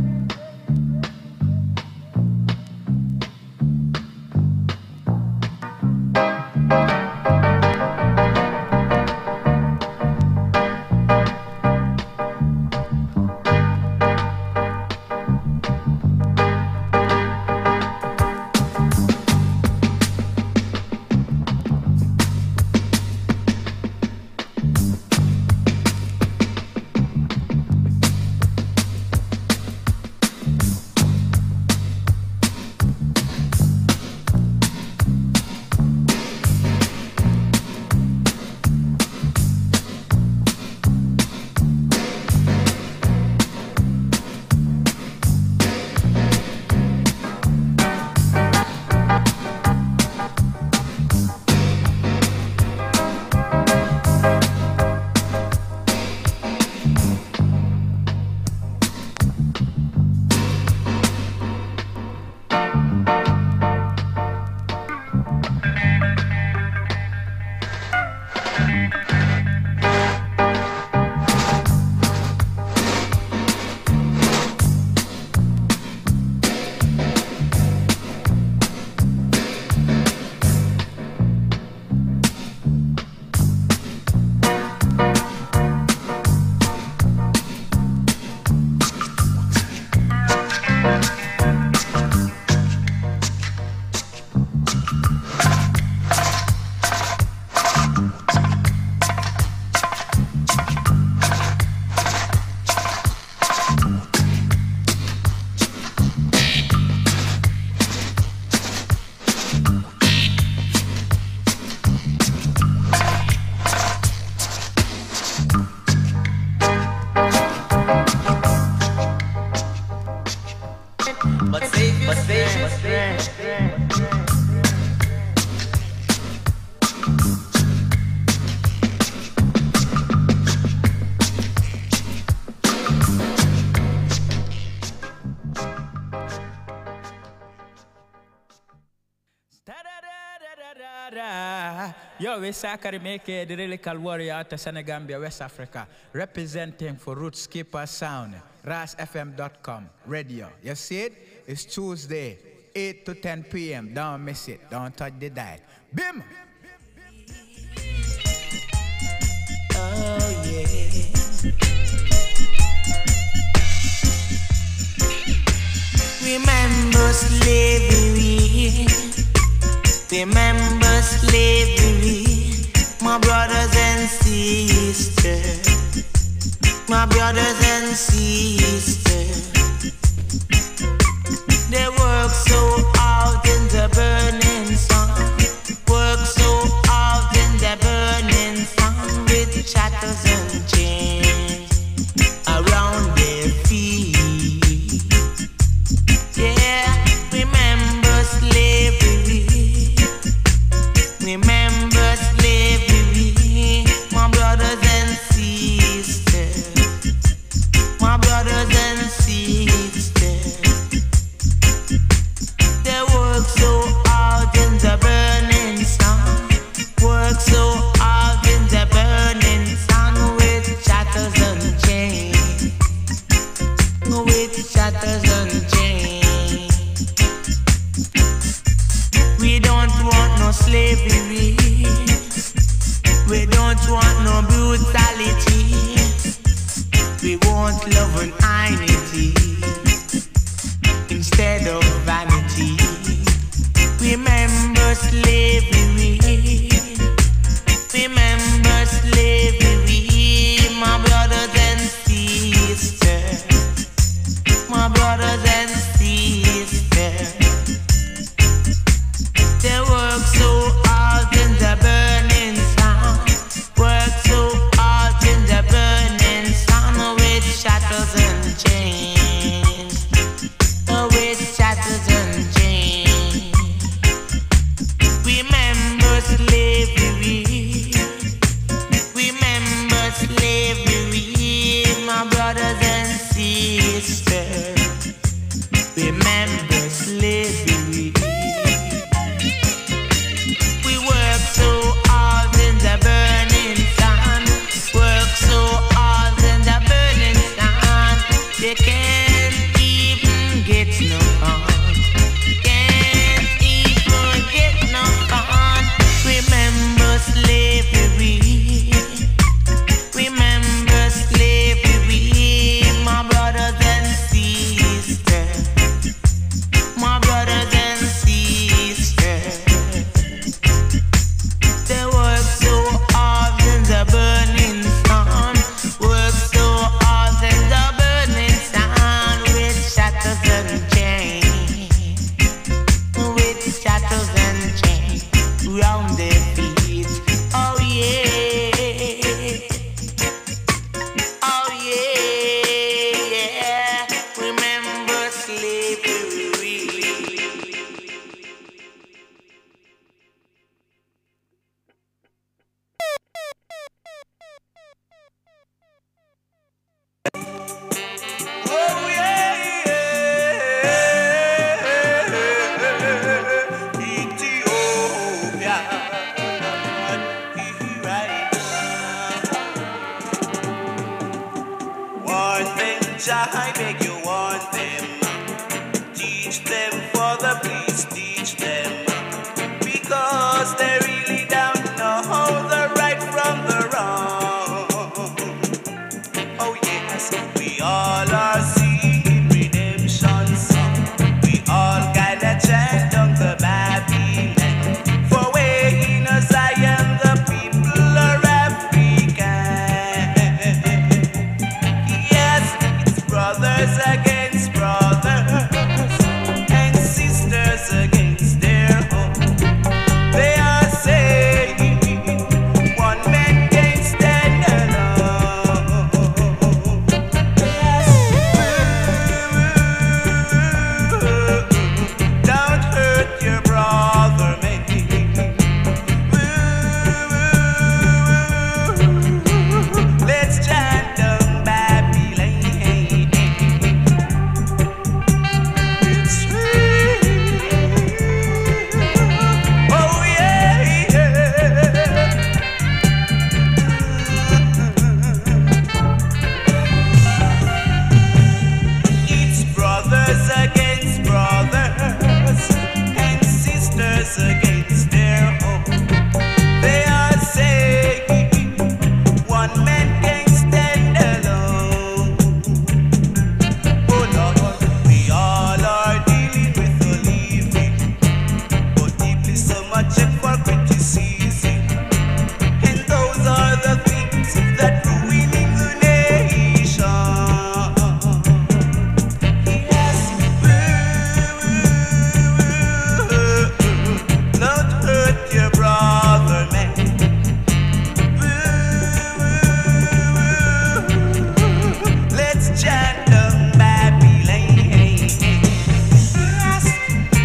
but safe, but safe, but safe. Yo, we Sakari Meke, the lyrical warrior out of Senegambia, West Africa, representing for Roots Skipper Sound, ras f m dot com, radio. You see it? It's Tuesday, eight to ten p m Don't miss it. Don't touch the dial. Bim! Oh, yeah. Remember slavery. Remember slavery, my brothers and sisters, my brothers and sisters. They work so hard in the burning sun, work so hard in the burning sun, with shackles and chains around their feet. Yeah, remember slavery. Remember slavery, my brothers and sisters, my brothers and sisters. They work so hard in the burning sun, work so hard in the burning sun, with shackles and chains, with shackles and chains. We don't want no slavery. We don't want no brutality. We want love and unity instead of vanity. Remember slavery. Remember slavery, my brothers and sisters, my brothers and sisters. They work so hard in the burning sun, work so hard in the burning sun, with shackles and chains, with shackles and chains. and sisters, remember slavery. We work so hard in the burning sun, work so hard in the burning sun. They can't even get no fun, can't even get no fun. Remember slavery, remember slavery, my brothers and sisters, my brothers and sisters. They work so hard in the burning sun, work so hard in the burning sun, with shackles and chains, with shackles and chains round their feet. Oh yeah, oh yeah, yeah. Remember slavery. Oh yeah, yeah. Ethiopia, right now. One thing, Jah, I beg you, one them. Teach them, Father, please teach them, because they really don't know the right from the wrong. Oh yes, we all are seeing redemption song. We all gotta chant on the Babylon. For way in Zion the people are African. Yes, it's brothers against brothers and sisters against their home. They are saying one man can't stand alone. Don't hurt your brother, man. Let's chant on Babylon. It's real. Oh yeah, yeah. It's brothers against brothers and sisters against their home. They are saying one man can't stand alone. Oh Lord, we all are dealing with the living, but deeply so much for criticism. And those are the things that ruining the nation. Yes, don't hurt your brother, man. Let's chant on Babylon. Yes,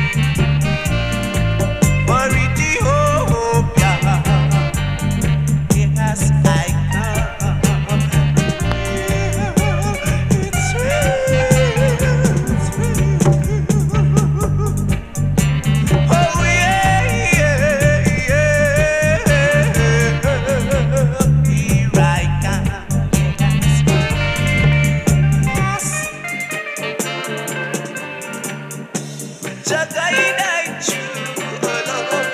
for Ethiopia. Yes, I come. It's real, it's real. Oh yeah, yeah, yeah. Here I come. Yes, Jah guide I choose alone.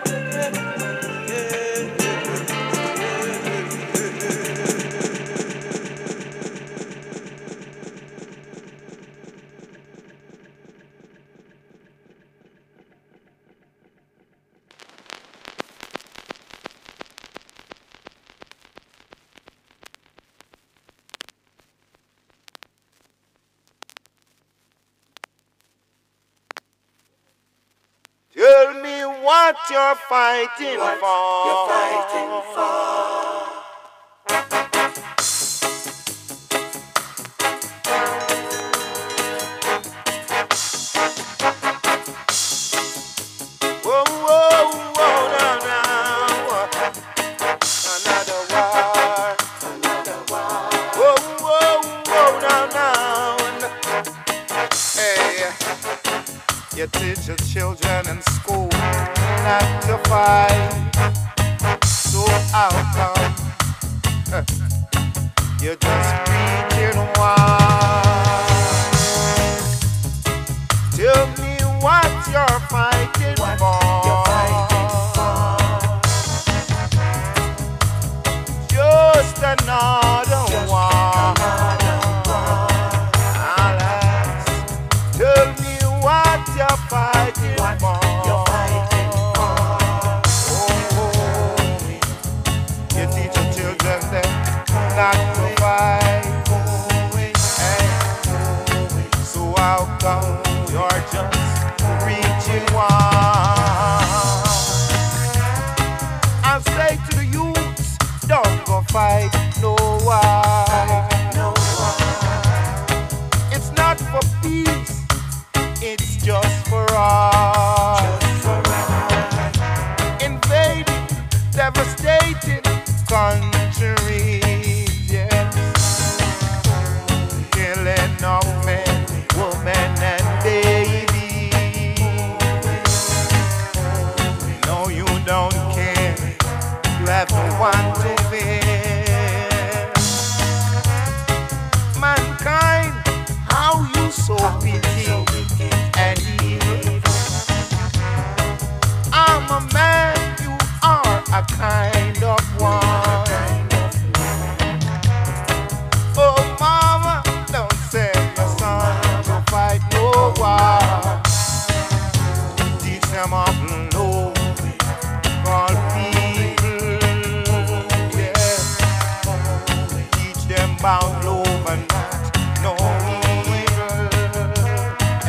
Tell me what you're fighting What for. you're fighting for. Whoa, whoa, whoa, now, now. Another war. Another war. Whoa, whoa, whoa, now, You teach your children in school not to fight. So how come you're just preaching why? Tell me what you're fighting what for. You're fighting for. Just another just war. Another war. I'll ask. Tell me what you're fighting what for. You're fighting for. Oh, you teach your children them not to fight. Hey. So how come you're just reaching one? I'll say to the youths, don't go fight no war. It's not for peace, it's just for all. Invading, devastating countries, yes. Killing of men, women and babies. No, you don't care. You have no one to fear. Mankind, how you so pity and evil. I'm a man, you are a kind of one. Oh, mama, don't send your son to fight no war. Teach them up low, call people, yeah. Teach them about love and not no evil.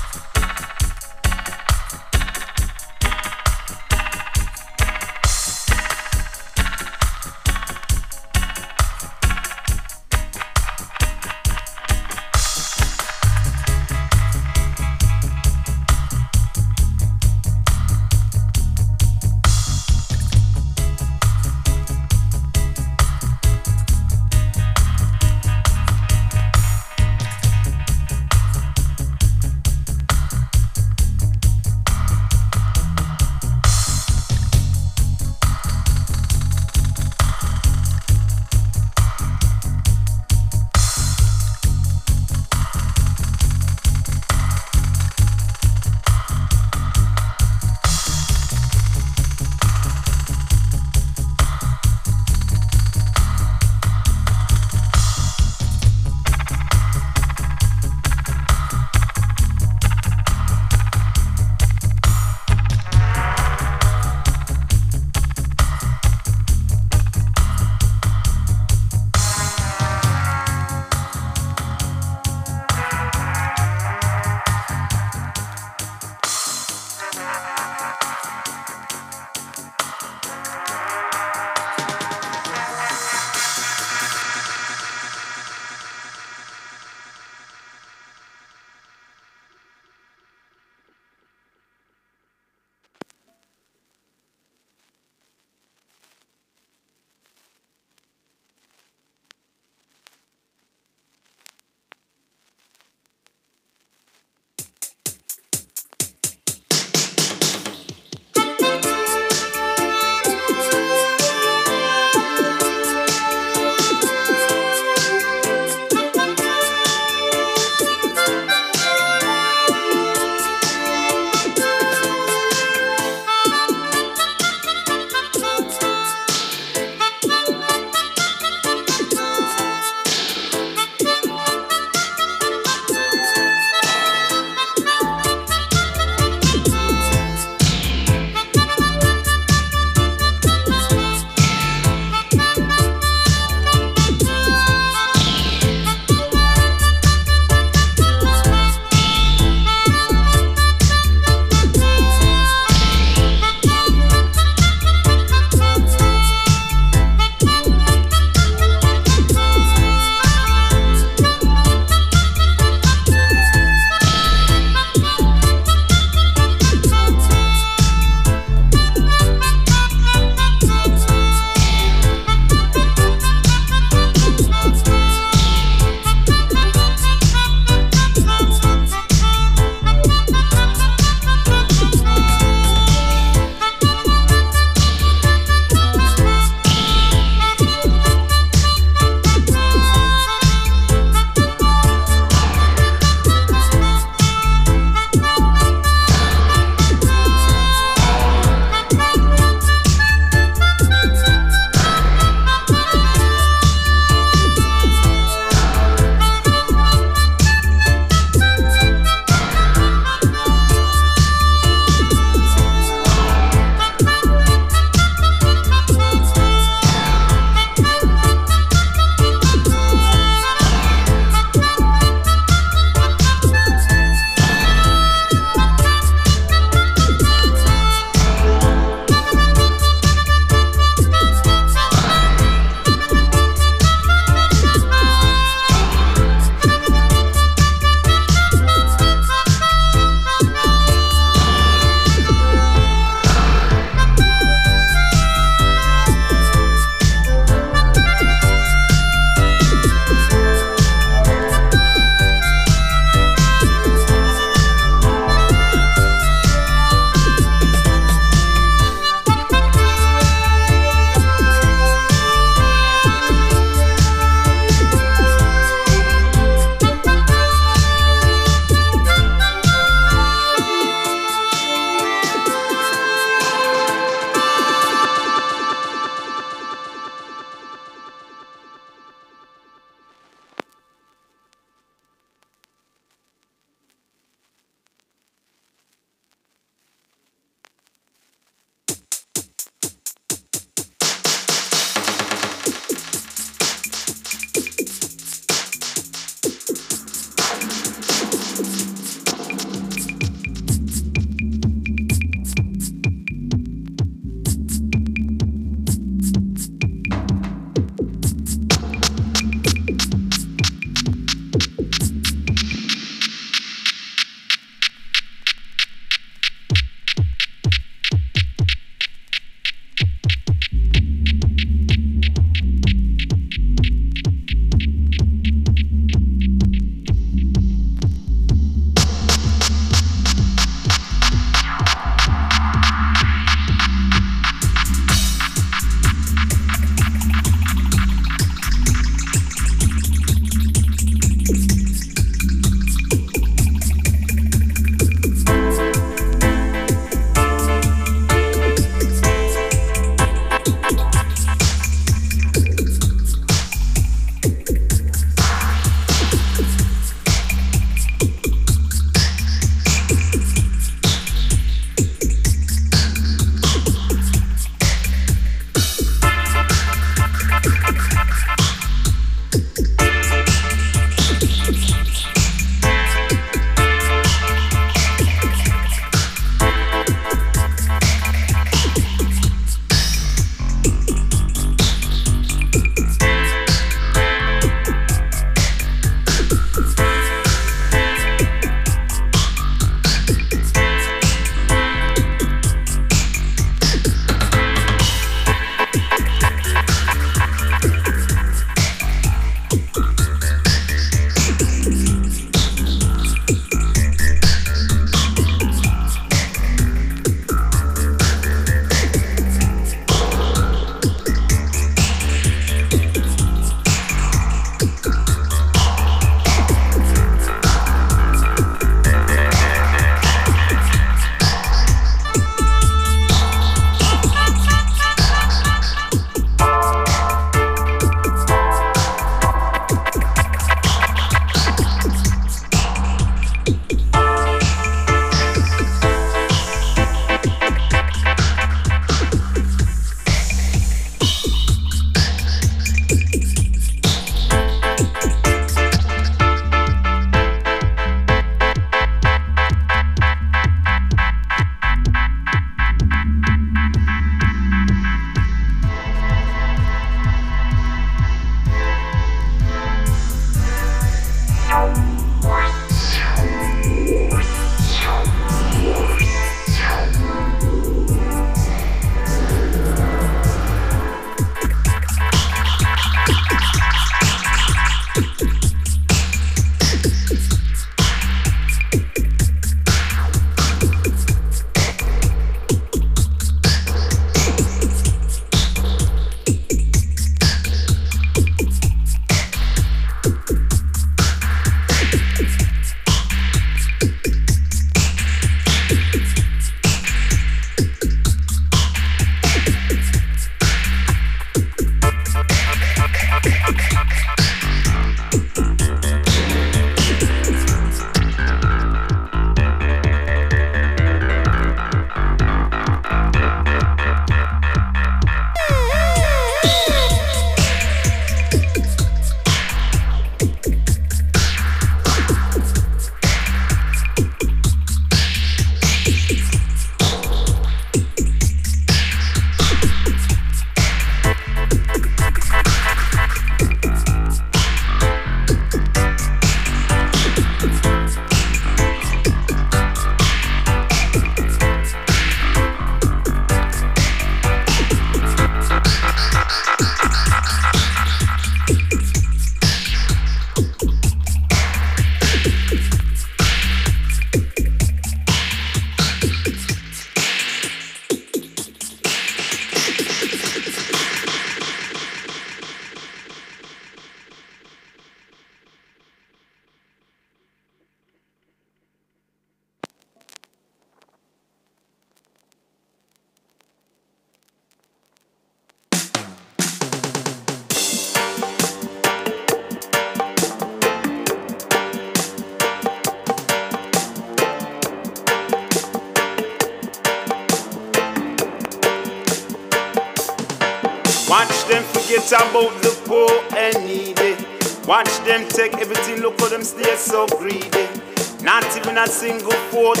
Watch them forget about the poor and needy. Watch them take everything, look at them stay so greedy. Not even a single vote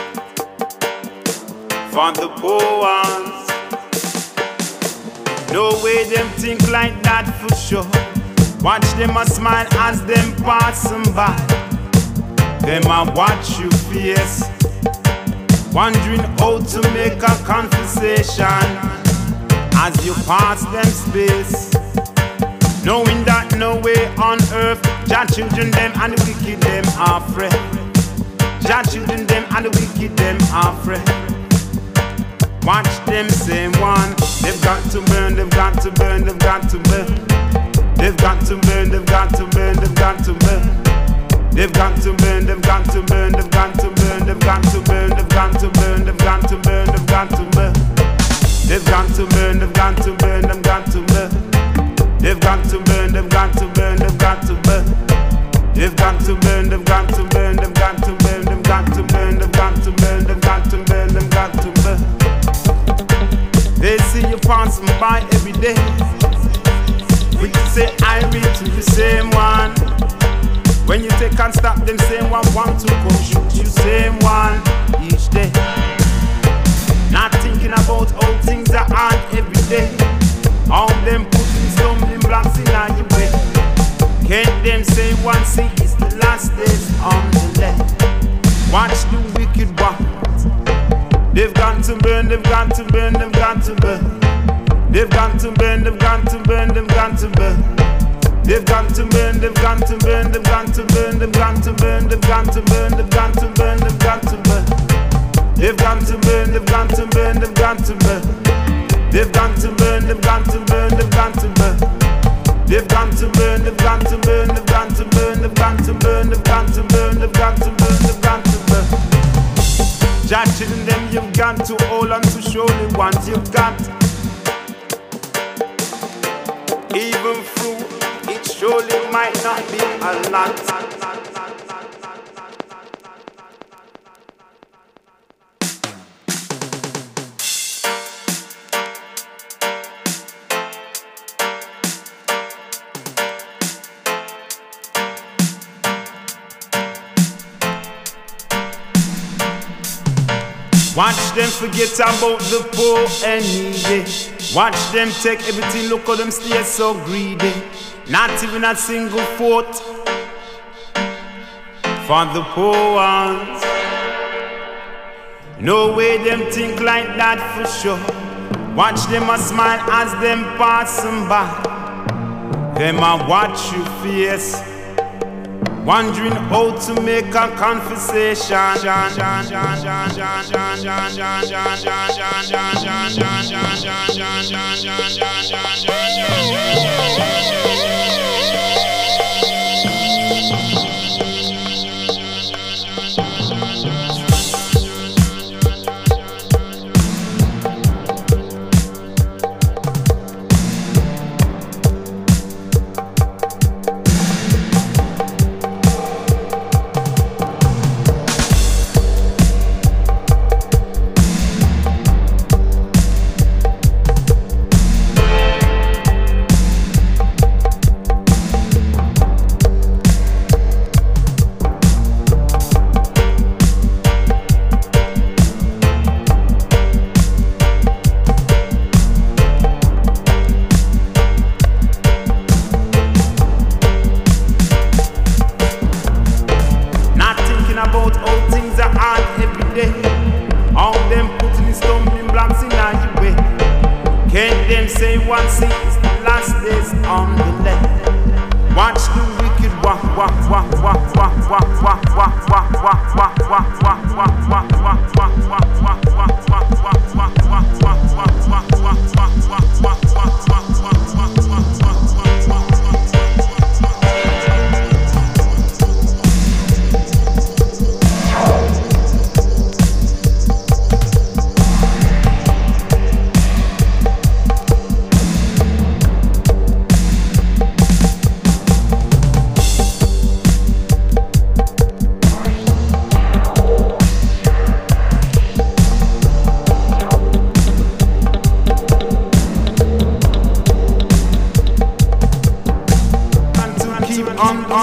for the poor ones. No way them think like that for sure. Watch them a smile as them passing by. Them a watch you face, wondering how to make a conversation as you pass them space. Knowing that no way on earth Jah children them and the wicked them are free. Jah children them and the wicked them are free. Watch them same one. They've got to burn, they've got to burn, they've got to burn. They've got to burn, they've got to burn, they've got to burn. They've got to burn, they've got to burn, they've got to burn, they've got to burn, they've got to burn, they've got to burn, they've got to burn. They've got to burn, they've got to burn, they've got to burn. They've got to burn, they've got to burn, they've got to burn. They've got to burn, they've got to burn, they've got to burn, they've got to burn, they've got to burn, they've got to burn, they've got to burn. They see you passing by every day. We say I read to the same one. When you take and stop them, same one want to come shoot you, same one each day. Not thinking about how things are on every day. All them putting stumbling blocks in on your way. Can't them say one say it's the last days on the left. Watch the wicked ones. They've got to burn, they've got to burn, they've got to burn. They've got to burn, they've got to burn, they've got to burn. They've got to burn, they've got to burn, they've got to burn, they've got to burn, they've got to burn, they've got to burn, they've got to burn. They've got to burn, they've got to burn, they've got to burn. They've got to burn, they've got to burn, they've got to burn. They've got to burn, they've got to burn, they've got to burn, they've got to burn, they've got to burn, they've got to burn, they've got to burn. Jah children them you've got to hold on to surely once you've got. Even through it surely might not be a lot. Watch them forget about the poor and needy. Watch them take everything, look at them stay so greedy. Not even a single vote for the poor ones. No way them think like that for sure. Watch them a smile as them passing by. Them a watch you face, wondering how to make a conversation.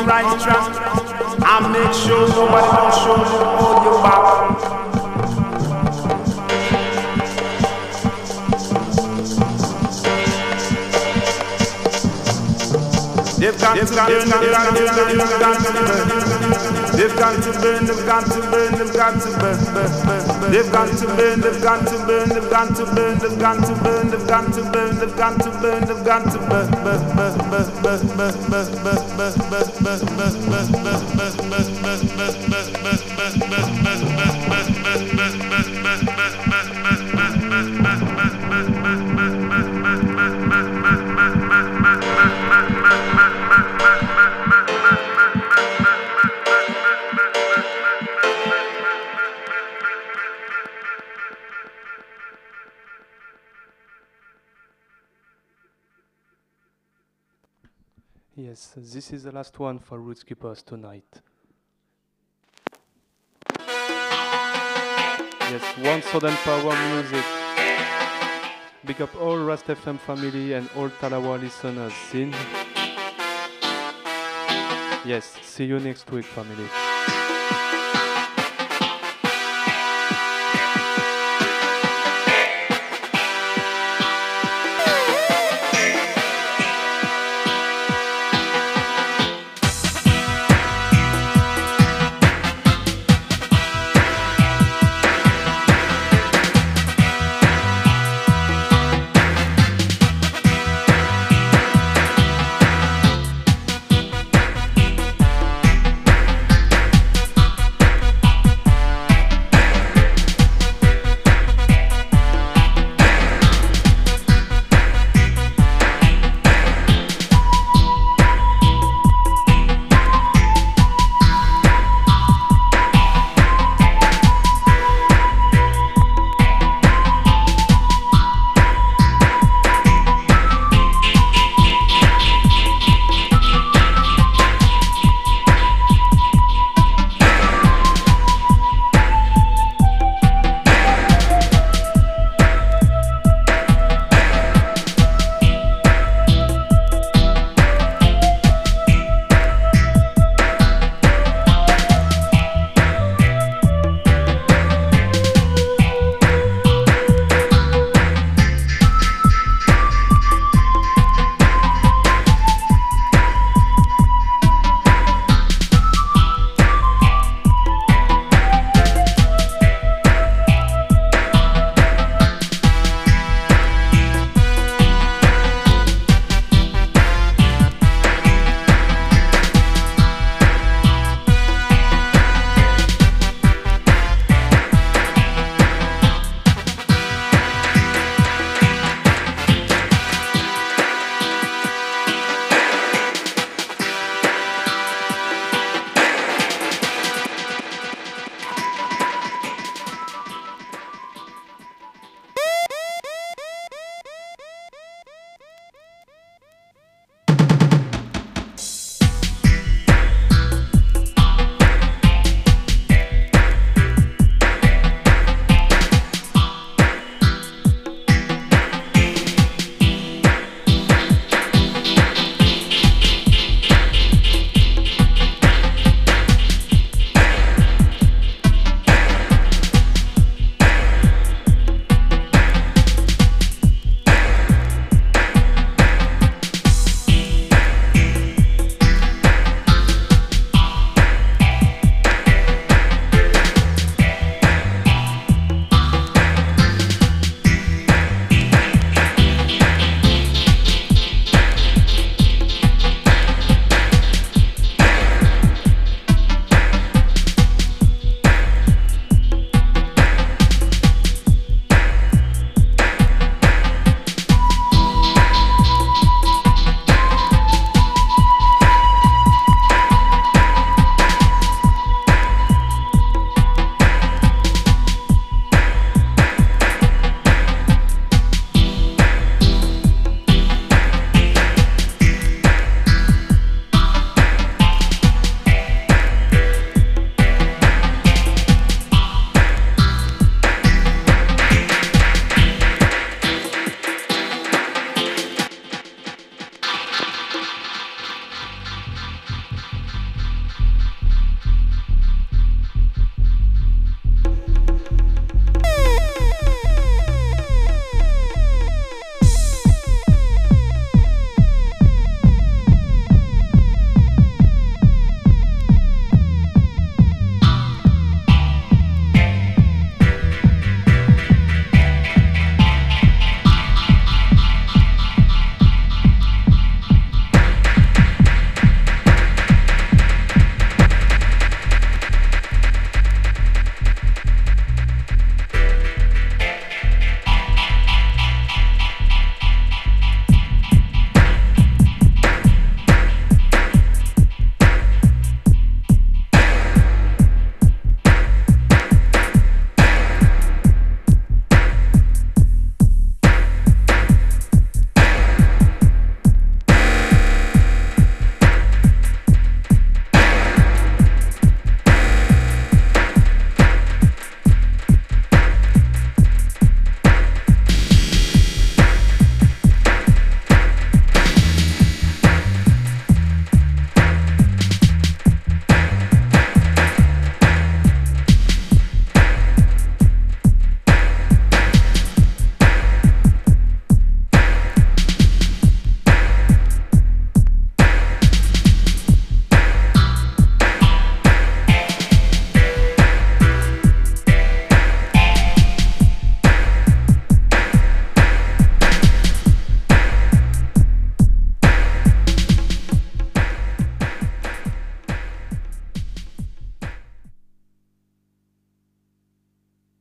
right track. I make sure nobody don't show you hold you back. They've got to burn, they've got to burn, they've got to burn. They've got to burn, they've got to burn, they've got to burn, burn, burn. They've got to burn, they've got to burn, they've got to burn, they've got to burn, they've got to burn, they've got to burn, they've got to burn, burn, burn, burn, burn, burn, burn, burn, Yes, this is the last one for Roots Keepers tonight. Yes, one Southern Power music. Big up all Rast F M family and all Talawa listeners. Sin. Yes, see you next week, family.